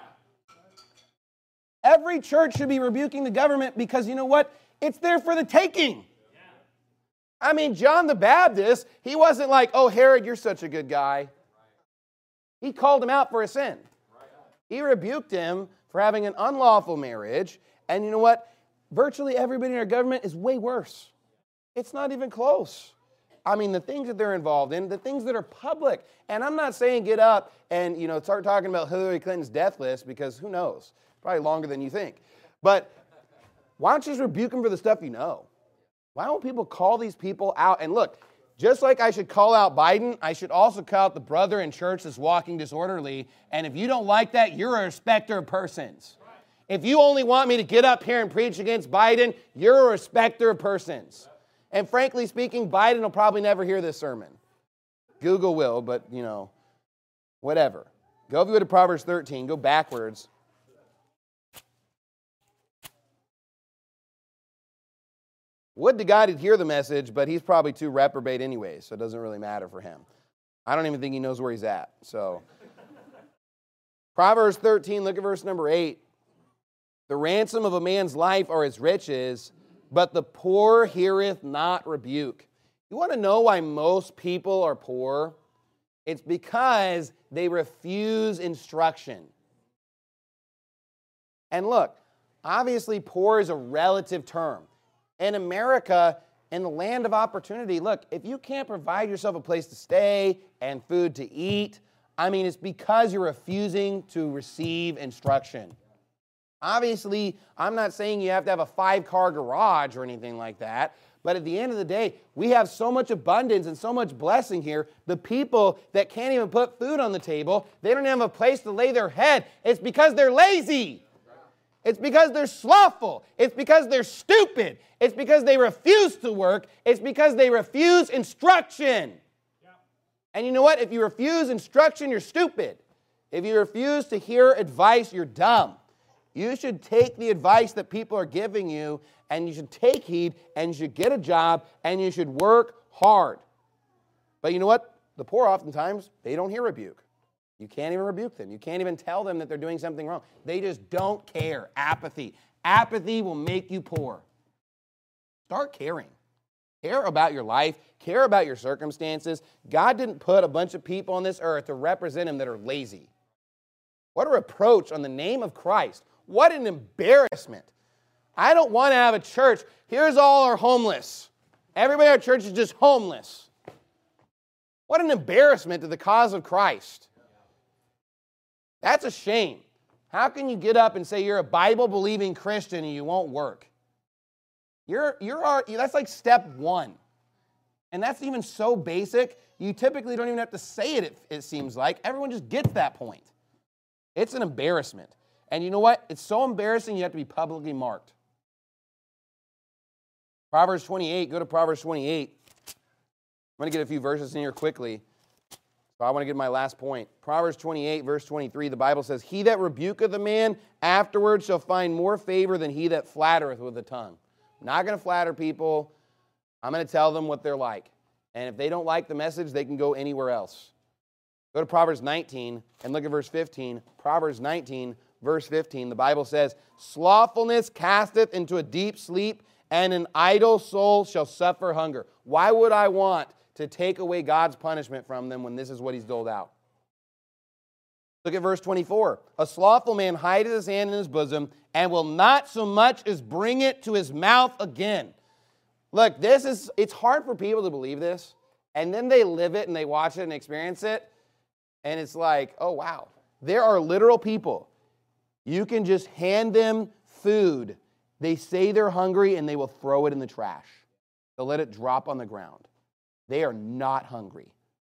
Every church should be rebuking the government because you know what? It's there for the taking. I mean, John the Baptist, he wasn't like, oh, Herod, you're such a good guy. He called him out for a sin. He rebuked him for having an unlawful marriage. And you know what? Virtually everybody in our government is way worse. It's not even close. I mean, the things that they're involved in, the things that are public. And I'm not saying get up and, you know, start talking about Hillary Clinton's death list because who knows? Probably longer than you think. But why don't you just rebuke them for the stuff you know? Why don't people call these people out? And look, just like I should call out Biden, I should also call out the brother in church that's walking disorderly. And if you don't like that, you're a respecter of persons. If you only want me to get up here and preach against Biden, you're a respecter of persons. And frankly speaking, Biden will probably never hear this sermon. Google will, but, you know, whatever. Go if you go to Proverbs thirteen, go backwards. Would to God he'd hear the message, but he's probably too reprobate anyway, so it doesn't really matter for him. I don't even think he knows where he's at. So, Proverbs thirteen, look at verse number eight. The ransom of a man's life are his riches, but the poor heareth not rebuke. You want to know why most people are poor? It's because they refuse instruction. And look, obviously poor is a relative term. In America, in the land of opportunity, look, if you can't provide yourself a place to stay and food to eat, I mean, it's because you're refusing to receive instruction. Obviously, I'm not saying you have to have a five-car garage or anything like that, but at the end of the day, we have so much abundance and so much blessing here. The people that can't even put food on the table, they don't have a place to lay their head. It's because they're lazy. It's because they're slothful. It's because they're stupid. It's because they refuse to work. It's because they refuse instruction. Yeah. And you know what? If you refuse instruction, you're stupid. If you refuse to hear advice, you're dumb. You should take the advice that people are giving you, and you should take heed, and you should get a job, and you should work hard. But you know what? The poor oftentimes, they don't hear rebuke. You can't even rebuke them. You can't even tell them that they're doing something wrong. They just don't care. Apathy. Apathy will make you poor. Start caring. Care about your life. Care about your circumstances. God didn't put a bunch of people on this earth to represent him that are lazy. What a reproach on the name of Christ. What an embarrassment. I don't want to have a church. Here's all our homeless. Everybody at our church is just homeless. What an embarrassment to the cause of Christ. That's a shame. How can you get up and say you're a Bible-believing Christian and you won't work? You're, you're our, that's like step one. And that's even so basic, you typically don't even have to say it, it, it seems like. Everyone just gets that point. It's an embarrassment. And you know what? It's so embarrassing you have to be publicly marked. Proverbs twenty-eight, go to Proverbs twenty-eight. I'm going to get a few verses in here quickly. So I want to get my last point. Proverbs twenty-eight, verse twenty-three, the Bible says, he that rebuketh a man afterwards shall find more favor than he that flattereth with the tongue. I'm not going to flatter people. I'm going to tell them what they're like. And if they don't like the message, they can go anywhere else. Go to Proverbs nineteen and look at verse fifteen. Proverbs nineteen, verse fifteen, the Bible says, slothfulness casteth into a deep sleep, and an idle soul shall suffer hunger. Why would I want to take away God's punishment from them when this is what he's doled out? Look at verse twenty-four. A slothful man hideth his hand in his bosom, and will not so much as bring it to his mouth again. Look, this is, it's hard for people to believe this, and then they live it and they watch it and experience it, and it's like, oh wow. There are literal people. You can just hand them food. They say they're hungry and they will throw it in the trash. They'll let it drop on the ground. They are not hungry.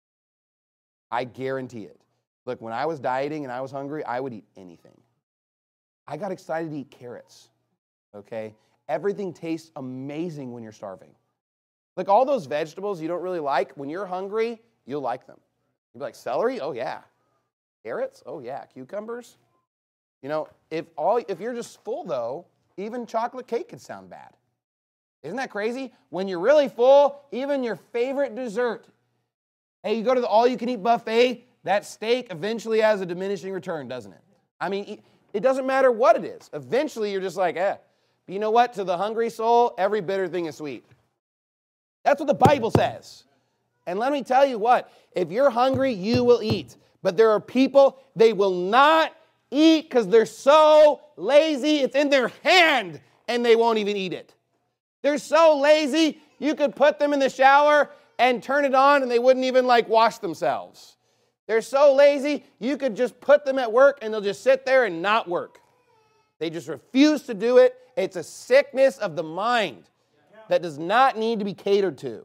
I guarantee it. Look, when I was dieting and I was hungry, I would eat anything. I got excited to eat carrots, okay? Everything tastes amazing when you're starving. Like all those vegetables you don't really like, when you're hungry, you'll like them. You'll be like, celery? Oh, yeah. Carrots? Oh, yeah. Cucumbers? You know, if all if you're just full, though, even chocolate cake could sound bad. Isn't that crazy? When you're really full, even your favorite dessert. Hey, you go to the all-you-can-eat buffet, that steak eventually has a diminishing return, doesn't it? I mean, it doesn't matter what it is. Eventually, you're just like, eh. But you know what? To the hungry soul, every bitter thing is sweet. That's what the Bible says. And let me tell you what, if you're hungry, you will eat. But there are people, they will not eat because they're so lazy. It's in their hand, and they won't even eat it. They're so lazy, you could put them in the shower and turn it on, and they wouldn't even, like, wash themselves. They're so lazy, you could just put them at work, and they'll just sit there and not work. They just refuse to do it. It's a sickness of the mind that does not need to be catered to.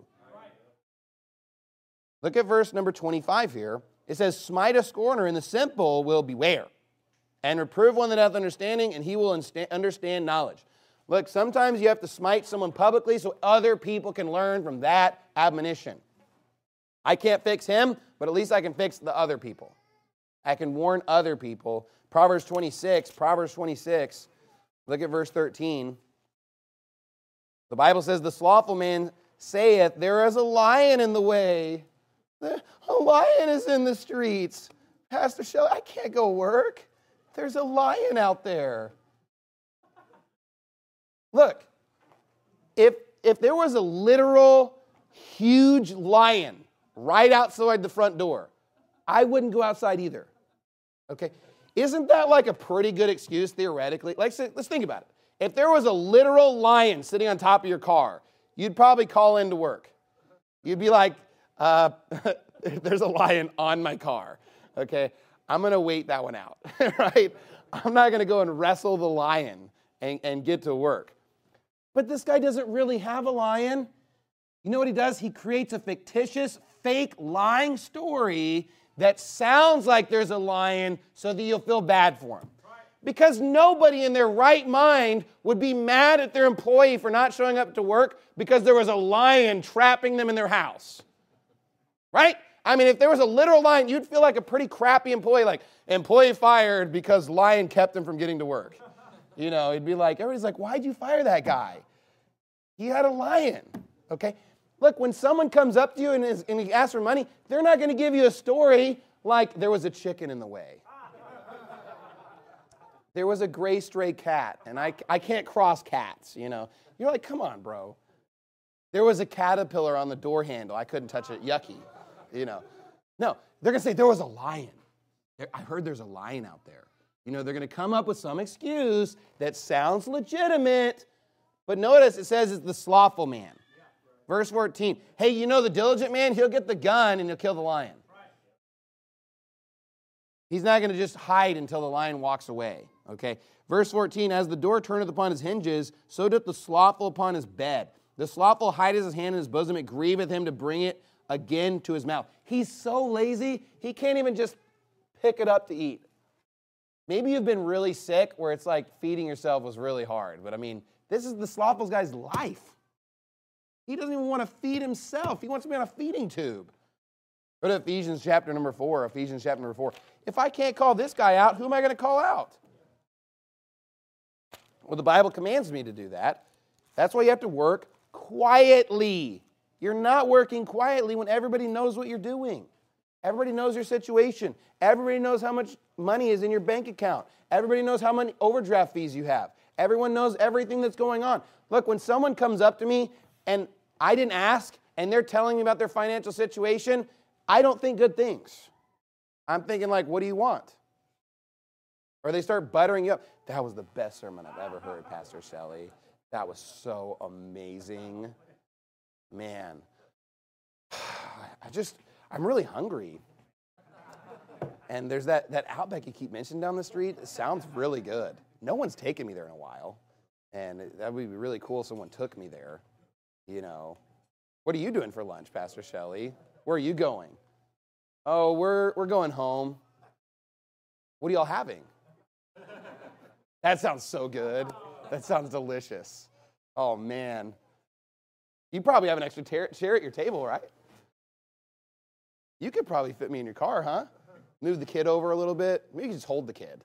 Look at verse number twenty-five here. It says, smite a scorner, and the simple will beware. And reprove one that hath understanding, and he will insta- understand knowledge. Look, sometimes you have to smite someone publicly so other people can learn from that admonition. I can't fix him, but at least I can fix the other people. I can warn other people. Proverbs twenty-six, Proverbs twenty-six, look at verse thirteen. The Bible says, the slothful man saith, there is a lion in the way. A lion is in the streets. Pastor Shelley, I can't go work. There's a lion out there. Look, if, if there was a literal huge lion right outside the front door, I wouldn't go outside either. Okay? Isn't that like a pretty good excuse theoretically? Like, let's think about it. If there was a literal lion sitting on top of your car, you'd probably call in to work. You'd be like, uh, there's a lion on my car. Okay? I'm going to wait that one out, right? I'm not going to go and wrestle the lion and, and get to work. But this guy doesn't really have a lion. You know what he does? He creates a fictitious, fake, lying story that sounds like there's a lion so that you'll feel bad for him. Because nobody in their right mind would be mad at their employee for not showing up to work because there was a lion trapping them in their house. Right? I mean, if there was a literal lion, you'd feel like a pretty crappy employee, like, employee fired because lion kept him from getting to work. You know, it'd be like, everybody's like, why'd you fire that guy? He had a lion, okay? Look, when someone comes up to you and, is, and he asks for money, they're not going to give you a story like there was a chicken in the way. There was a gray stray cat, and I, I can't cross cats, you know. You're like, come on, bro. There was a caterpillar on the door handle. I couldn't touch it. Yucky, you know. No, they're going to say there was a lion. I heard there's a lion out there. You know, they're going to come up with some excuse that sounds legitimate, but notice it says it's the slothful man. Verse fourteen, hey, you know the diligent man, he'll get the gun and he'll kill the lion. He's not going to just hide until the lion walks away, okay? Verse fourteen, as the door turneth upon his hinges, so doth the slothful upon his bed. The slothful hideth his hand in his bosom, it grieveth him to bring it again to his mouth. He's so lazy, he can't even just pick it up to eat. Maybe you've been really sick where it's like feeding yourself was really hard. But I mean, this is the slothful guy's life. He doesn't even want to feed himself. He wants to be on a feeding tube. Go to Ephesians chapter number four. Ephesians chapter number four. If I can't call this guy out, who am I going to call out? Well, the Bible commands me to do that. That's why you have to work quietly. You're not working quietly when everybody knows what you're doing. Everybody knows your situation. Everybody knows how much money is in your bank account. Everybody knows how many overdraft fees you have. Everyone knows everything that's going on. Look, when someone comes up to me and I didn't ask and they're telling me about their financial situation, I don't think good things. I'm thinking like, what do you want? Or they start buttering you up. That was the best sermon I've ever heard, Pastor Shelley. That was so amazing. Man, I just, I'm really hungry. And there's that, that Outback you keep mentioning down the street. It sounds really good. No one's taken me there in a while. And that would be really cool if someone took me there. You know, what are you doing for lunch, Pastor Shelley? Where are you going? Oh, we're we're going home. What are y'all having? That sounds so good. That sounds delicious. Oh, man. You probably have an extra ter- chair at your table, right? You could probably fit me in your car, huh? Move the kid over a little bit. Maybe you just hold the kid.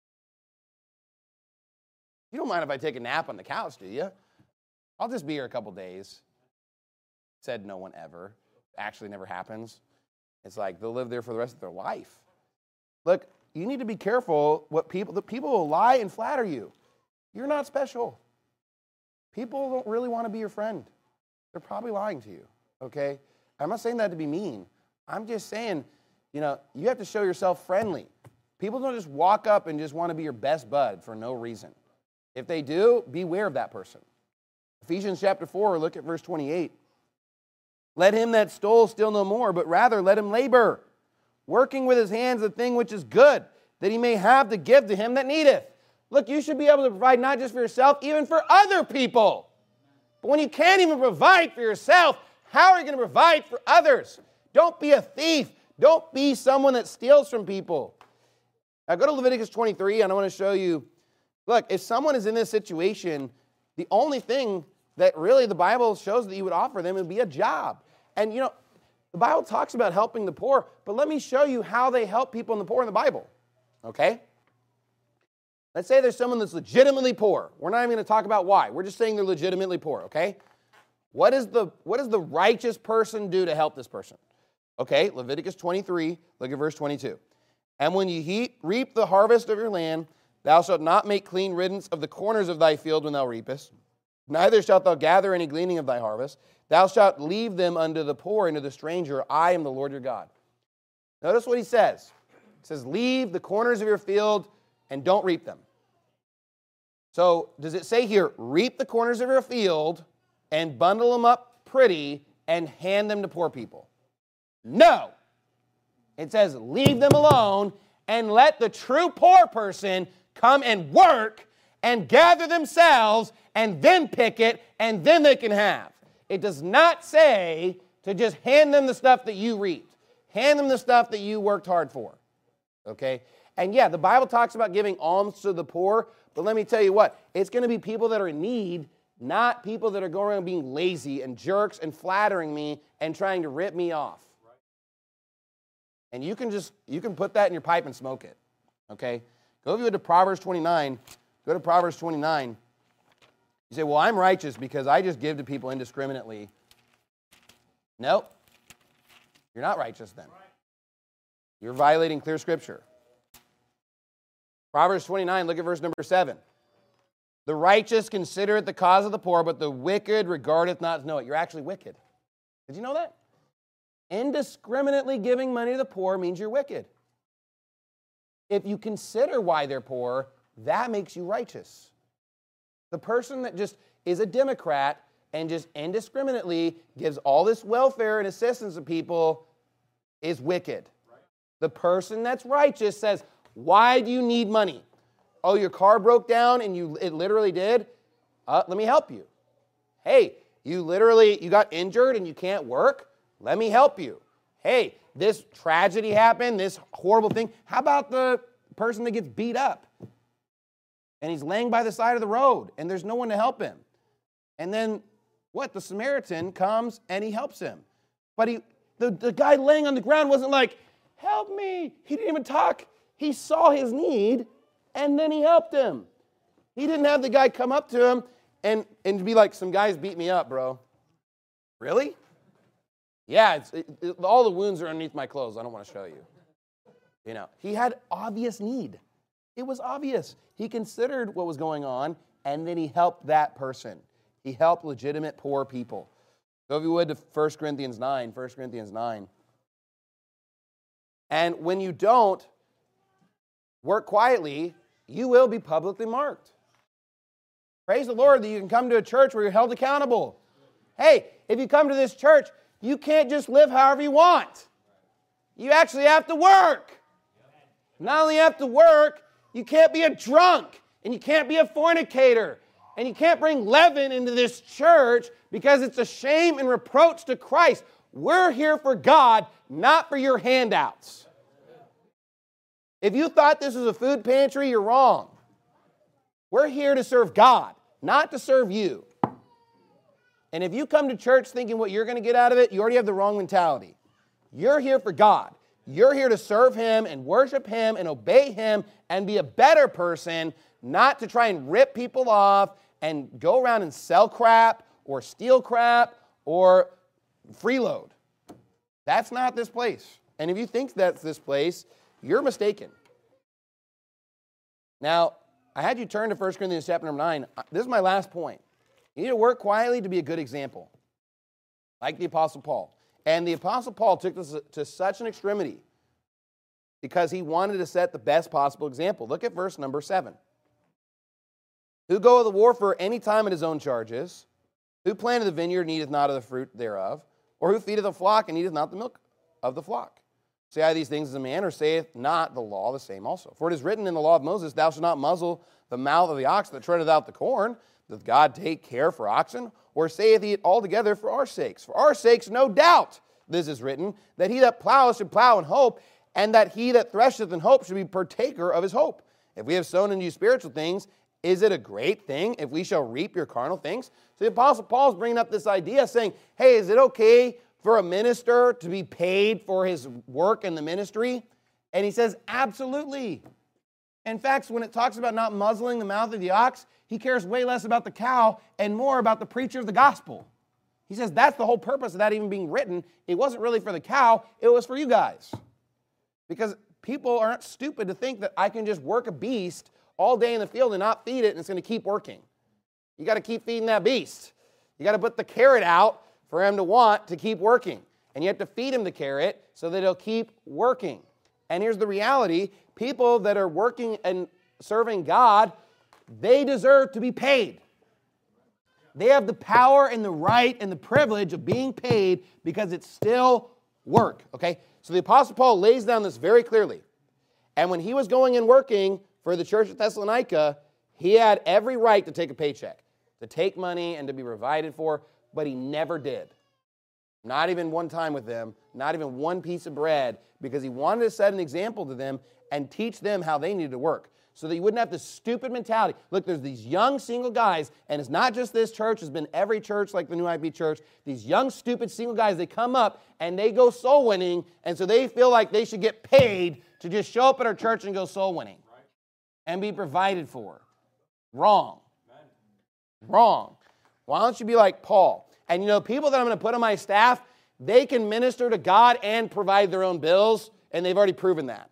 You don't mind if I take a nap on the couch, do you? I'll just be here a couple days. Said no one ever. Actually never happens. It's like they'll live there for the rest of their life. Look, you need to be careful what people, the people will lie and flatter you. You're not special. People don't really want to be your friend. They're probably lying to you, okay? I'm not saying that to be mean. I'm just saying, you know, you have to show yourself friendly. People don't just walk up and just want to be your best bud for no reason. If they do, beware of that person. Ephesians chapter four, look at verse twenty-eight. Let him that stole steal no more, but rather let him labor, working with his hands the thing which is good, that he may have to give to him that needeth. Look, you should be able to provide not just for yourself, even for other people. But when you can't even provide for yourself, how are you going to provide for others? Don't be a thief. Don't be someone that steals from people. Now go to Leviticus twenty-three, and I want to show you, look, if someone is in this situation, the only thing that really the Bible shows that you would offer them would be a job. And, you know, the Bible talks about helping the poor, but let me show you how they help people in the poor in the Bible, okay? Let's say there's someone that's legitimately poor. We're not even going to talk about why. We're just saying they're legitimately poor, okay? What is the, what does the righteous person do to help this person? Okay, Leviticus twenty-three, look at verse twenty-two. And when you heap, reap the harvest of your land, thou shalt not make clean riddance of the corners of thy field when thou reapest, neither shalt thou gather any gleaning of thy harvest. Thou shalt leave them unto the poor and to the stranger. I am the Lord your God. Notice what he says. He says, leave the corners of your field and don't reap them. So does it say here, reap the corners of your field and bundle them up pretty and hand them to poor people? No. It says, leave them alone and let the true poor person come and work and gather themselves and then pick it and then they can have. It does not say to just hand them the stuff that you reaped. Hand them the stuff that you worked hard for. Okay? And yeah, the Bible talks about giving alms to the poor, but let me tell you what, it's going to be people that are in need, not people that are going around being lazy and jerks and flattering me and trying to rip me off. And you can just, you can put that in your pipe and smoke it. Okay? Go over to Proverbs twenty-nine. Go to Proverbs twenty-nine. You say, well, I'm righteous because I just give to people indiscriminately. Nope. You're not righteous then. You're violating clear Scripture. Proverbs twenty-nine, look at verse number seven. The righteous considereth the cause of the poor, but the wicked regardeth not to know it. You're actually wicked. Did you know that? Indiscriminately giving money to the poor means you're wicked. If you consider why they're poor, that makes you righteous. The person that just is a Democrat and just indiscriminately gives all this welfare and assistance to people is wicked. Right. The person that's righteous says, why do you need money? Oh, your car broke down and you it literally did? Uh, let me help you. Hey, you literally, you got injured and you can't work? Let me help you. Hey, this tragedy happened, this horrible thing. How about the person that gets beat up? And he's laying by the side of the road, and there's no one to help him. And then, what? The Samaritan comes, and he helps him. But he, the, the guy laying on the ground wasn't like, help me. He didn't even talk. He saw his need, and then he helped him. He didn't have the guy come up to him and, and be like, some guys beat me up, bro. Really? Yeah, it's, it, it, all the wounds are underneath my clothes. I don't want to show you. You know, he had obvious need. It was obvious. He considered what was going on, and then he helped that person. He helped legitimate poor people. Go, if you would, to First Corinthians nine. First Corinthians nine. And when you don't work quietly, you will be publicly marked. Praise the Lord that you can come to a church where you're held accountable. Hey, if you come to this church, you can't just live however you want. You actually have to work. Not only have to work, you can't be a drunk, and you can't be a fornicator, and you can't bring leaven into this church because it's a shame and reproach to Christ. We're here for God, not for your handouts. If you thought this was a food pantry, you're wrong. We're here to serve God, not to serve you. And if you come to church thinking what you're going to get out of it, you already have the wrong mentality. You're here for God. You're here to serve Him and worship Him and obey Him and be a better person, not to try and rip people off and go around and sell crap or steal crap or freeload. That's not this place. And if you think that's this place, you're mistaken. Now, I had you turn to First Corinthians chapter number nine. This is my last point. You need to work quietly to be a good example, like the Apostle Paul. And the Apostle Paul took this to such an extremity because he wanted to set the best possible example. Look at verse number seven. Who goeth to warfare any time at his own charges? Who planted the vineyard needeth not of the fruit thereof? Or who feedeth the flock and eateth not the milk of the flock? Say I these things as a man, or saith not the law the same also? For it is written in the law of Moses, thou shalt not muzzle the mouth of the ox that treadeth out the corn. Doth God take care for oxen? Or saith he it altogether for our sakes? For our sakes, no doubt, this is written, that he that ploweth should plow in hope, and that he that thresheth in hope should be partaker of his hope. If we have sown in you spiritual things, is it a great thing if we shall reap your carnal things? So the Apostle Paul is bringing up this idea saying, hey, is it okay for a minister to be paid for his work in the ministry? And he says, absolutely. In fact, when it talks about not muzzling the mouth of the ox, he cares way less about the cow and more about the preacher of the gospel. He says that's the whole purpose of that even being written. It wasn't really for the cow, it was for you guys. Because people aren't stupid to think that I can just work a beast all day in the field and not feed it and it's going to keep working. You got to keep feeding that beast. You got to put the carrot out for him to want to keep working. And you have to feed him the carrot so that he'll keep working. And here's the reality. People that are working and serving God, they deserve to be paid. They have the power and the right and the privilege of being paid because it's still work, okay? So the Apostle Paul lays down this very clearly. And when he was going and working for the church at Thessalonica, he had every right to take a paycheck, to take money and to be provided for, but he never did. Not even one time with them, not even one piece of bread, because he wanted to set an example to them and teach them how they needed to work, so that you wouldn't have this stupid mentality. Look, there's these young single guys, and it's not just this church, it's been every church like the New I P Church. These young, stupid single guys, they come up and they go soul winning, and so they feel like they should get paid to just show up at our church and go soul winning and be provided for. Wrong. Wrong. Why don't you be like Paul? And you know, people that I'm going to put on my staff, they can minister to God and provide their own bills, and they've already proven that.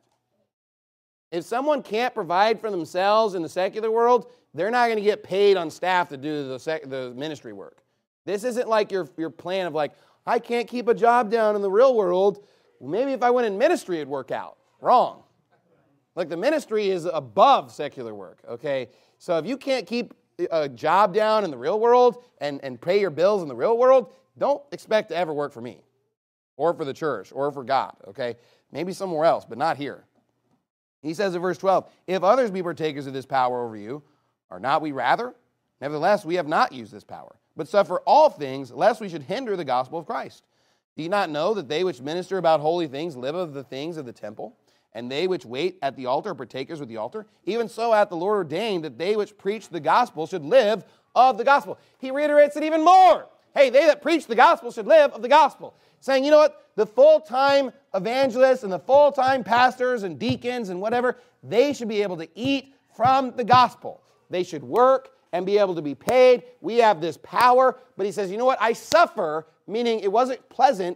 If someone can't provide for themselves in the secular world, they're not going to get paid on staff to do the, sec- the ministry work. This isn't like your, your plan of like, I can't keep a job down in the real world. Well, maybe if I went in ministry, it'd work out. Wrong. Like the ministry is above secular work, okay? So if you can't keep a job down in the real world and, and pay your bills in the real world, don't expect to ever work for me or for the church or for God, okay? Maybe somewhere else, but not here. He says in verse twelve, if others be partakers of this power over you, are not we rather? Nevertheless, we have not used this power, but suffer all things, lest we should hinder the gospel of Christ. Do you not know that they which minister about holy things live of the things of the temple, and they which wait at the altar are partakers with the altar? Even so hath the Lord ordained that they which preach the gospel should live of the gospel. He reiterates it even more. Hey, they that preach the gospel should live of the gospel. Saying, you know what? The full-time evangelists and the full-time pastors and deacons and whatever, they should be able to eat from the gospel. They should work and be able to be paid. We have this power. But he says, you know what? I suffer, meaning it wasn't pleasant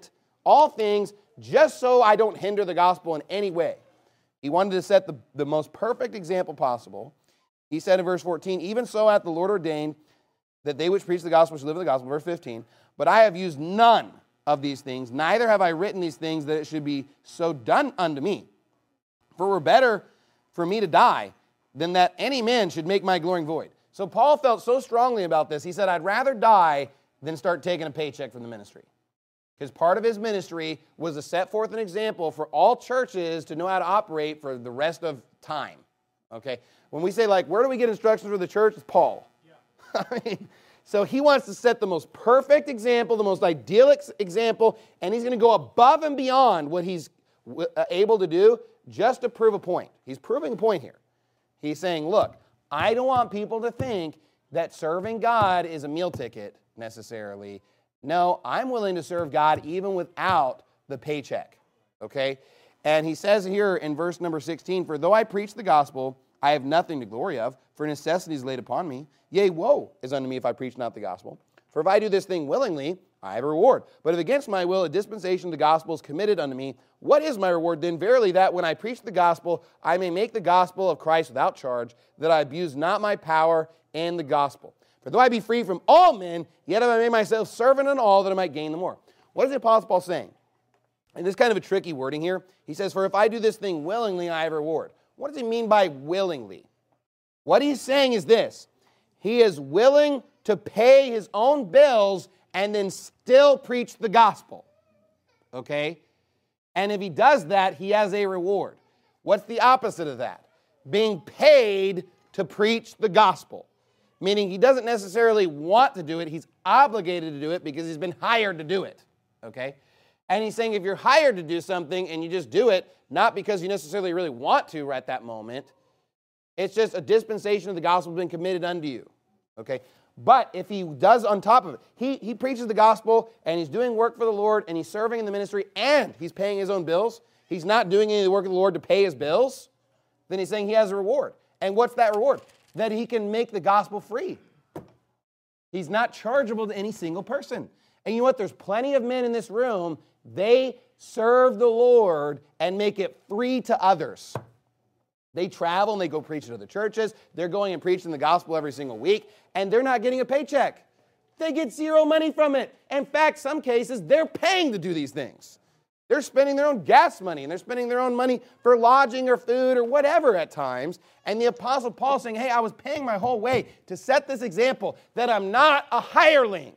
all things just so I don't hinder the gospel in any way. He wanted to set the, the most perfect example possible. He said in verse fourteen, even so hath the Lord ordained that they which preach the gospel should live in the gospel. Verse fifteen, but I have used none of these things, neither have I written these things that it should be so done unto me. For it were better for me to die than that any man should make my glory void. So Paul felt so strongly about this, he said, I'd rather die than start taking a paycheck from the ministry. Because part of his ministry was to set forth an example for all churches to know how to operate for the rest of time. Okay? When we say, like, where do we get instructions for the church? It's Paul. Yeah. I mean, so he wants to set the most perfect example, the most idyllic example, and he's going to go above and beyond what he's able to do just to prove a point. He's proving a point here. He's saying, look, I don't want people to think that serving God is a meal ticket necessarily. No, I'm willing to serve God even without the paycheck, okay? And he says here in verse number sixteen, for though I preach the gospel, I have nothing to glory of, for necessity is laid upon me. Yea, woe is unto me if I preach not the gospel. For if I do this thing willingly, I have a reward. But if against my will a dispensation of the gospel is committed unto me, what is my reward? Then verily that when I preach the gospel, I may make the gospel of Christ without charge, that I abuse not my power in the gospel. For though I be free from all men, yet have I made myself servant unto all, that I might gain the more. What is the Apostle Paul saying? And this is kind of a tricky wording here. He says, for if I do this thing willingly, I have a reward. What does he mean by willingly? What he's saying is this. He is willing to pay his own bills and then still preach the gospel. Okay? And if he does that, he has a reward. What's the opposite of that? Being paid to preach the gospel. Meaning he doesn't necessarily want to do it. He's obligated to do it because he's been hired to do it. Okay? And he's saying if you're hired to do something and you just do it, not because you necessarily really want to at that moment, it's just a dispensation of the gospel has been committed unto you. Okay? But if he does on top of it, he, he preaches the gospel and he's doing work for the Lord and he's serving in the ministry and he's paying his own bills, he's not doing any of the work of the Lord to pay his bills, then he's saying he has a reward. And what's that reward? That he can make the gospel free. He's not chargeable to any single person. And you know what? There's plenty of men in this room, they serve the Lord and make it free to others. They travel and they go preach to other churches. They're going and preaching the gospel every single week, and they're not getting a paycheck. They get zero money from it. In fact, some cases, they're paying to do these things. They're spending their own gas money, and they're spending their own money for lodging or food or whatever at times. And the Apostle Paul is saying, hey, I was paying my whole way to set this example that I'm not a hireling.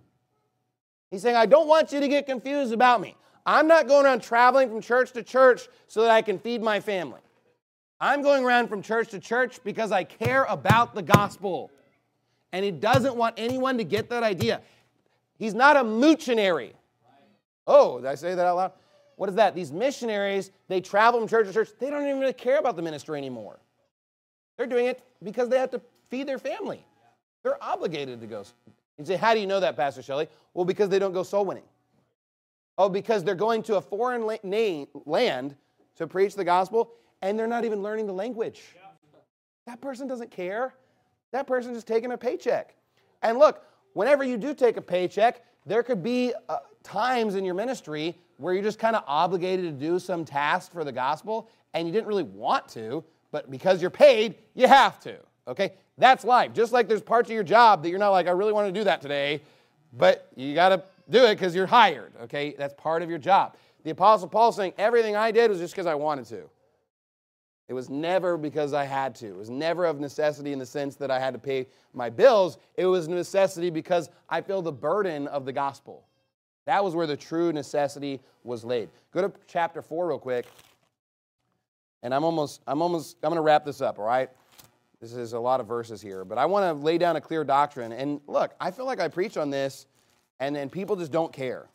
He's saying, I don't want you to get confused about me. I'm not going around traveling from church to church so that I can feed my family. I'm going around from church to church because I care about the gospel. And he doesn't want anyone to get that idea. He's not a missionary. Oh, did I say that out loud? What is that? These missionaries, they travel from church to church. They don't even really care about the ministry anymore. They're doing it because they have to feed their family. They're obligated to go. You say, how do you know that, Pastor Shelley? Well, because they don't go soul winning. Oh, because they're going to a foreign la- na- land to preach the gospel, and they're not even learning the language. That person doesn't care. That person's just taking a paycheck. And look, whenever you do take a paycheck, there could be uh, times in your ministry where you're just kind of obligated to do some task for the gospel, and you didn't really want to, but because you're paid, you have to. Okay? That's life. Just like there's parts of your job that you're not like, I really want to do that today, but you got to do it because you're hired. Okay? That's part of your job. The Apostle Paul is saying, everything I did was just because I wanted to. It was never because I had to. It was never of necessity in the sense that I had to pay my bills. It was necessity because I feel the burden of the gospel. That was where the true necessity was laid. Go to chapter four real quick. And I'm almost, I'm almost, I'm going to wrap this up, all right? This is a lot of verses here. But I want to lay down a clear doctrine. And look, I feel like I preach on this, and then people just don't care.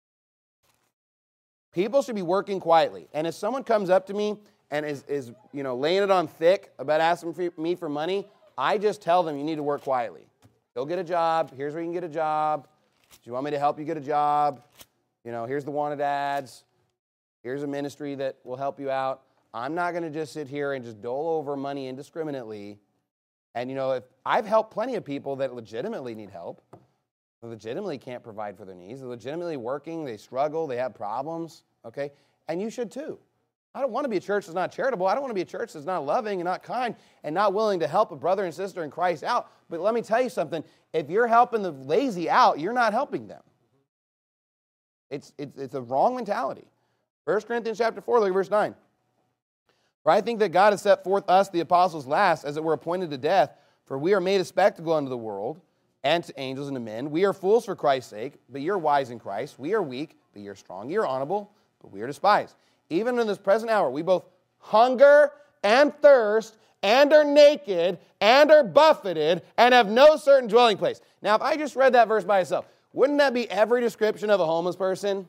People should be working quietly. And if someone comes up to me and is, is you know, laying it on thick about asking for me for money, I just tell them you need to work quietly. Go get a job. Here's where you can get a job. Do you want me to help you get a job? You know, here's the wanted ads. Here's a ministry that will help you out. I'm not going to just sit here and just dole over money indiscriminately. And, you know, if I've helped plenty of people that legitimately need help. They legitimately can't provide for their needs. They're legitimately working. They struggle. They have problems, okay? And you should too. I don't want to be a church that's not charitable. I don't want to be a church that's not loving and not kind and not willing to help a brother and sister in Christ out. But let me tell you something. If you're helping the lazy out, you're not helping them. It's, it's, it's a wrong mentality. First Corinthians chapter four, look at verse nine. For I think that God has set forth us, the apostles, last, as it were appointed to death, for we are made a spectacle unto the world, and to angels and to men. We are fools for Christ's sake, but you're wise in Christ. We are weak, but you're strong. You're honorable, but we are despised. Even in this present hour, we both hunger and thirst, and are naked, and are buffeted, and have no certain dwelling place. Now, if I just read that verse by itself, wouldn't that be every description of a homeless person?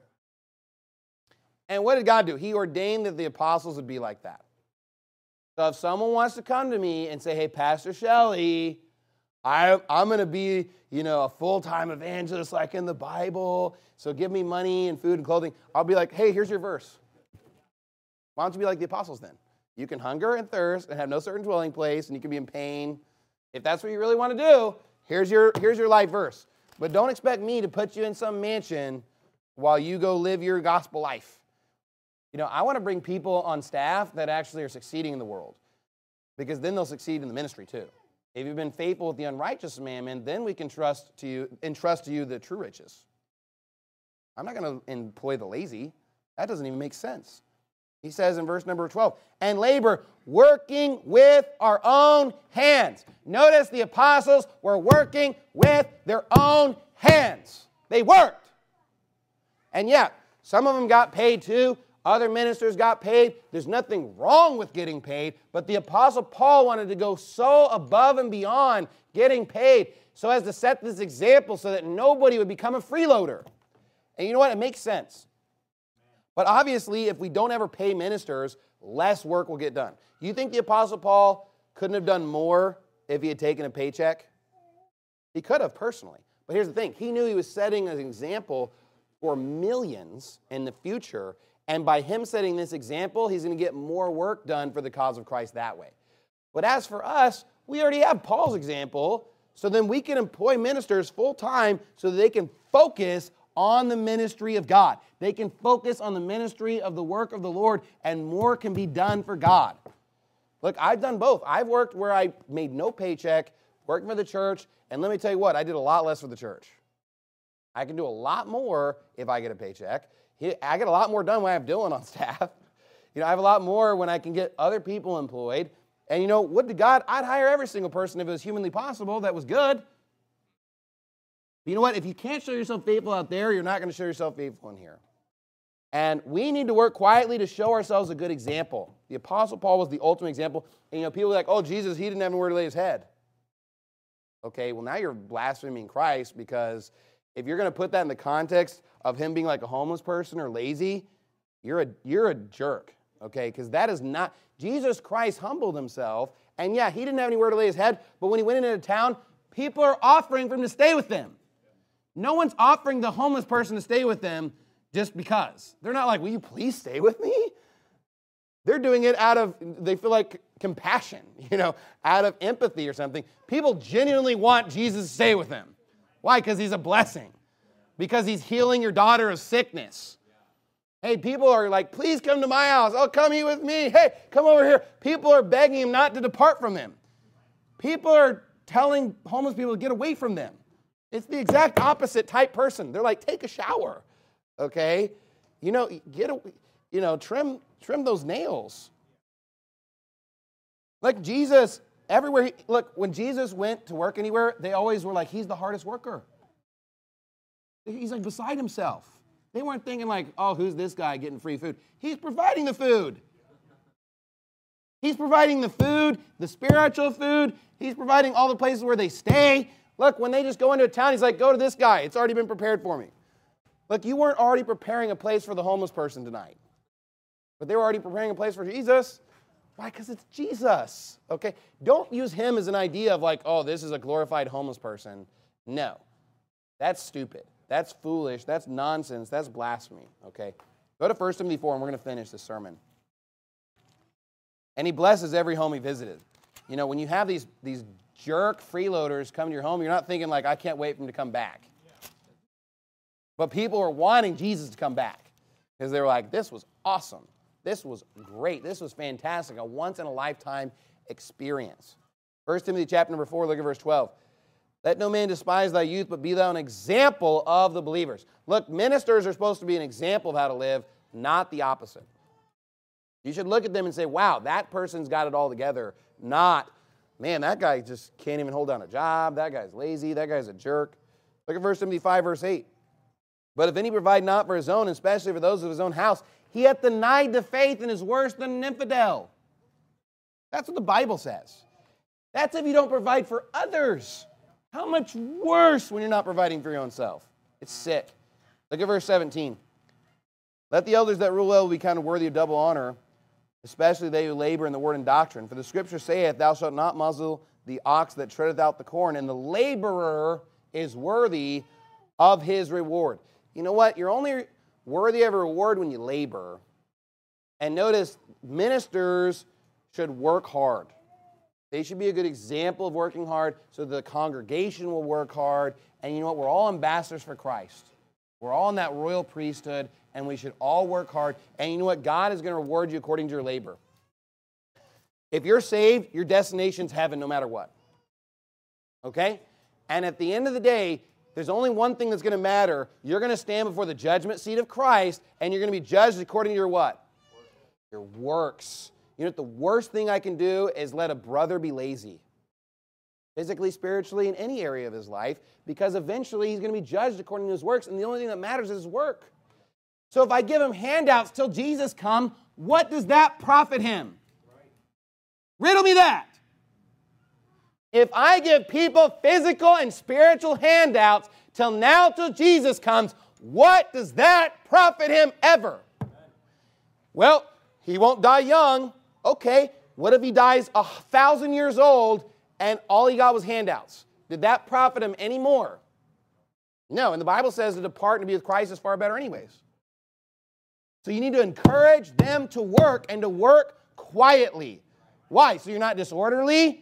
And what did God do? He ordained that the apostles would be like that. So if someone wants to come to me and say, hey, Pastor Shelley, I, I'm going to be, you know, a full-time evangelist like in the Bible, so give me money and food and clothing, I'll be like, hey, here's your verse. Why don't you be like the apostles then? You can hunger and thirst and have no certain dwelling place, and you can be in pain. If that's what you really want to do, here's your, here's your life verse. But don't expect me to put you in some mansion while you go live your gospel life. You know, I want to bring people on staff that actually are succeeding in the world, because then they'll succeed in the ministry too. If you've been faithful with the unrighteous mammon, then we can trust to you, entrust to you the true riches. I'm not going to employ the lazy. That doesn't even make sense. He says in verse number twelve, and labor, working with our own hands. Notice the apostles were working with their own hands. They worked. And yeah, some of them got paid too. Other ministers got paid. There's nothing wrong with getting paid, but the Apostle Paul wanted to go so above and beyond getting paid so as to set this example so that nobody would become a freeloader. And you know what? It makes sense. But obviously, if we don't ever pay ministers, less work will get done. You think the Apostle Paul couldn't have done more if he had taken a paycheck? He could have personally. But here's the thing. He knew he was setting an example for millions in the future. And by him setting this example, he's going to get more work done for the cause of Christ that way. But as for us, we already have Paul's example, so then we can employ ministers full-time so that they can focus on the ministry of God. They can focus on the ministry of the work of the Lord, and more can be done for God. Look, I've done both. I've worked where I made no paycheck, worked for the church, and let me tell you what, I did a lot less for the church. I can do a lot more if I get a paycheck. I get a lot more done when I have Dylan on staff. You know, I have a lot more when I can get other people employed. And you know, would to God, I'd hire every single person if it was humanly possible that was good. But you know what? If you can't show yourself faithful out there, you're not going to show yourself faithful in here. And we need to work quietly to show ourselves a good example. The Apostle Paul was the ultimate example. And you know, people are like, oh, Jesus, he didn't have anywhere to lay his head. Okay, well, now you're blaspheming Christ, because if you're going to put that in the context of him being like a homeless person or lazy, you're a, you're a jerk, okay? Because that is not, Jesus Christ humbled himself, and yeah, he didn't have anywhere to lay his head, but when he went into a town, people are offering for him to stay with them. No one's offering the homeless person to stay with them just because. They're not like, will you please stay with me? They're doing it out of, they feel like compassion, you know, out of empathy or something. People genuinely want Jesus to stay with them. Why? Because he's a blessing. Because he's healing your daughter of sickness. Hey, people are like, please come to my house. Oh, come eat with me. Hey, come over here. People are begging him not to depart from him. People are telling homeless people to get away from them. It's the exact opposite type person. They're like, take a shower, okay? You know, get a, you know, trim trim those nails. Like Jesus, everywhere, he, look, when Jesus went to work anywhere, they always were like, he's the hardest worker. He's like beside himself. They weren't thinking like, oh, who's this guy getting free food? He's providing the food. He's providing the food, the spiritual food. He's providing all the places where they stay. Look, when they just go into a town, he's like, go to this guy. It's already been prepared for me. Look, you weren't already preparing a place for the homeless person tonight. But they were already preparing a place for Jesus. Why? Because it's Jesus, okay? Don't use him as an idea of like, oh, this is a glorified homeless person. No, that's stupid. That's foolish. That's nonsense. That's blasphemy, okay? Go to First Timothy four, and we're going to finish this sermon. And he blesses every home he visited. You know, when you have these, these jerk freeloaders come to your home, you're not thinking like, I can't wait for him to come back. But people are wanting Jesus to come back because they're like, this was awesome. This was great. This was fantastic. A once-in-a-lifetime experience. First Timothy chapter number four, look at verse twelve. Let no man despise thy youth, but be thou an example of the believers. Look, ministers are supposed to be an example of how to live, not the opposite. You should look at them and say, wow, that person's got it all together. Not, man, that guy just can't even hold down a job. That guy's lazy. That guy's a jerk. Look at First Timothy five, verse eight. But if any provide not for his own, especially for those of his own house, he hath denied the faith and is worse than an infidel. That's what the Bible says. That's if you don't provide for others. How much worse when you're not providing for your own self? It's sick. Look at verse seventeen. Let the elders that rule well be counted worthy of double honor, especially they who labor in the word and doctrine. For the scripture saith, thou shalt not muzzle the ox that treadeth out the corn, and the laborer is worthy of his reward. You know what? You're only worthy of a reward when you labor. And notice, ministers should work hard. They should be a good example of working hard so the congregation will work hard. And you know what? We're all ambassadors for Christ. We're all in that royal priesthood, and we should all work hard. And you know what? God is going to reward you according to your labor. If you're saved, your destination's heaven no matter what. Okay? And at the end of the day, there's only one thing that's going to matter. You're going to stand before the judgment seat of Christ, and you're going to be judged according to your what? Your works. You know what the worst thing I can do is let a brother be lazy. Physically, spiritually, in any area of his life, because eventually he's going to be judged according to his works, and the only thing that matters is his work. So if I give him handouts till Jesus comes, what does that profit him? Riddle me that. If I give people physical and spiritual handouts till now till Jesus comes, what does that profit him ever? Well, he won't die young. Okay, what if he dies a thousand years old and all he got was handouts? Did that profit him any more? No, and the Bible says to depart and to be with Christ is far better anyways. So you need to encourage them to work and to work quietly. Why? So you're not disorderly?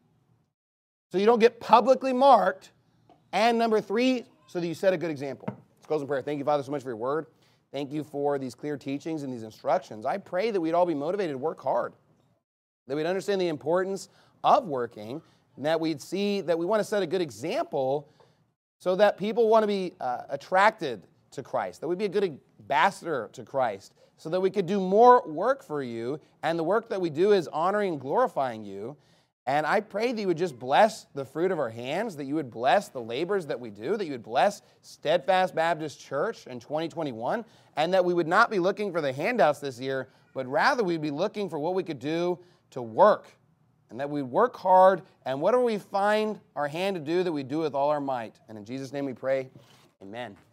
So you don't get publicly marked. And number three, so that you set a good example. Let's close in prayer. Thank you, Father, so much for your word. Thank you for these clear teachings and these instructions. I pray that we'd all be motivated to work hard, that we'd understand the importance of working, and that we'd see that we want to set a good example so that people want to be uh, attracted to Christ, that we'd be a good ambassador to Christ, so that we could do more work for you, and the work that we do is honoring and glorifying you. And I pray that you would just bless the fruit of our hands, that you would bless the labors that we do, that you would bless Steadfast Baptist Church in twenty twenty-one, and that we would not be looking for the handouts this year, but rather we'd be looking for what we could do to work, and that we'd work hard, and whatever we find our hand to do, that we do with all our might. And in Jesus' name we pray, amen.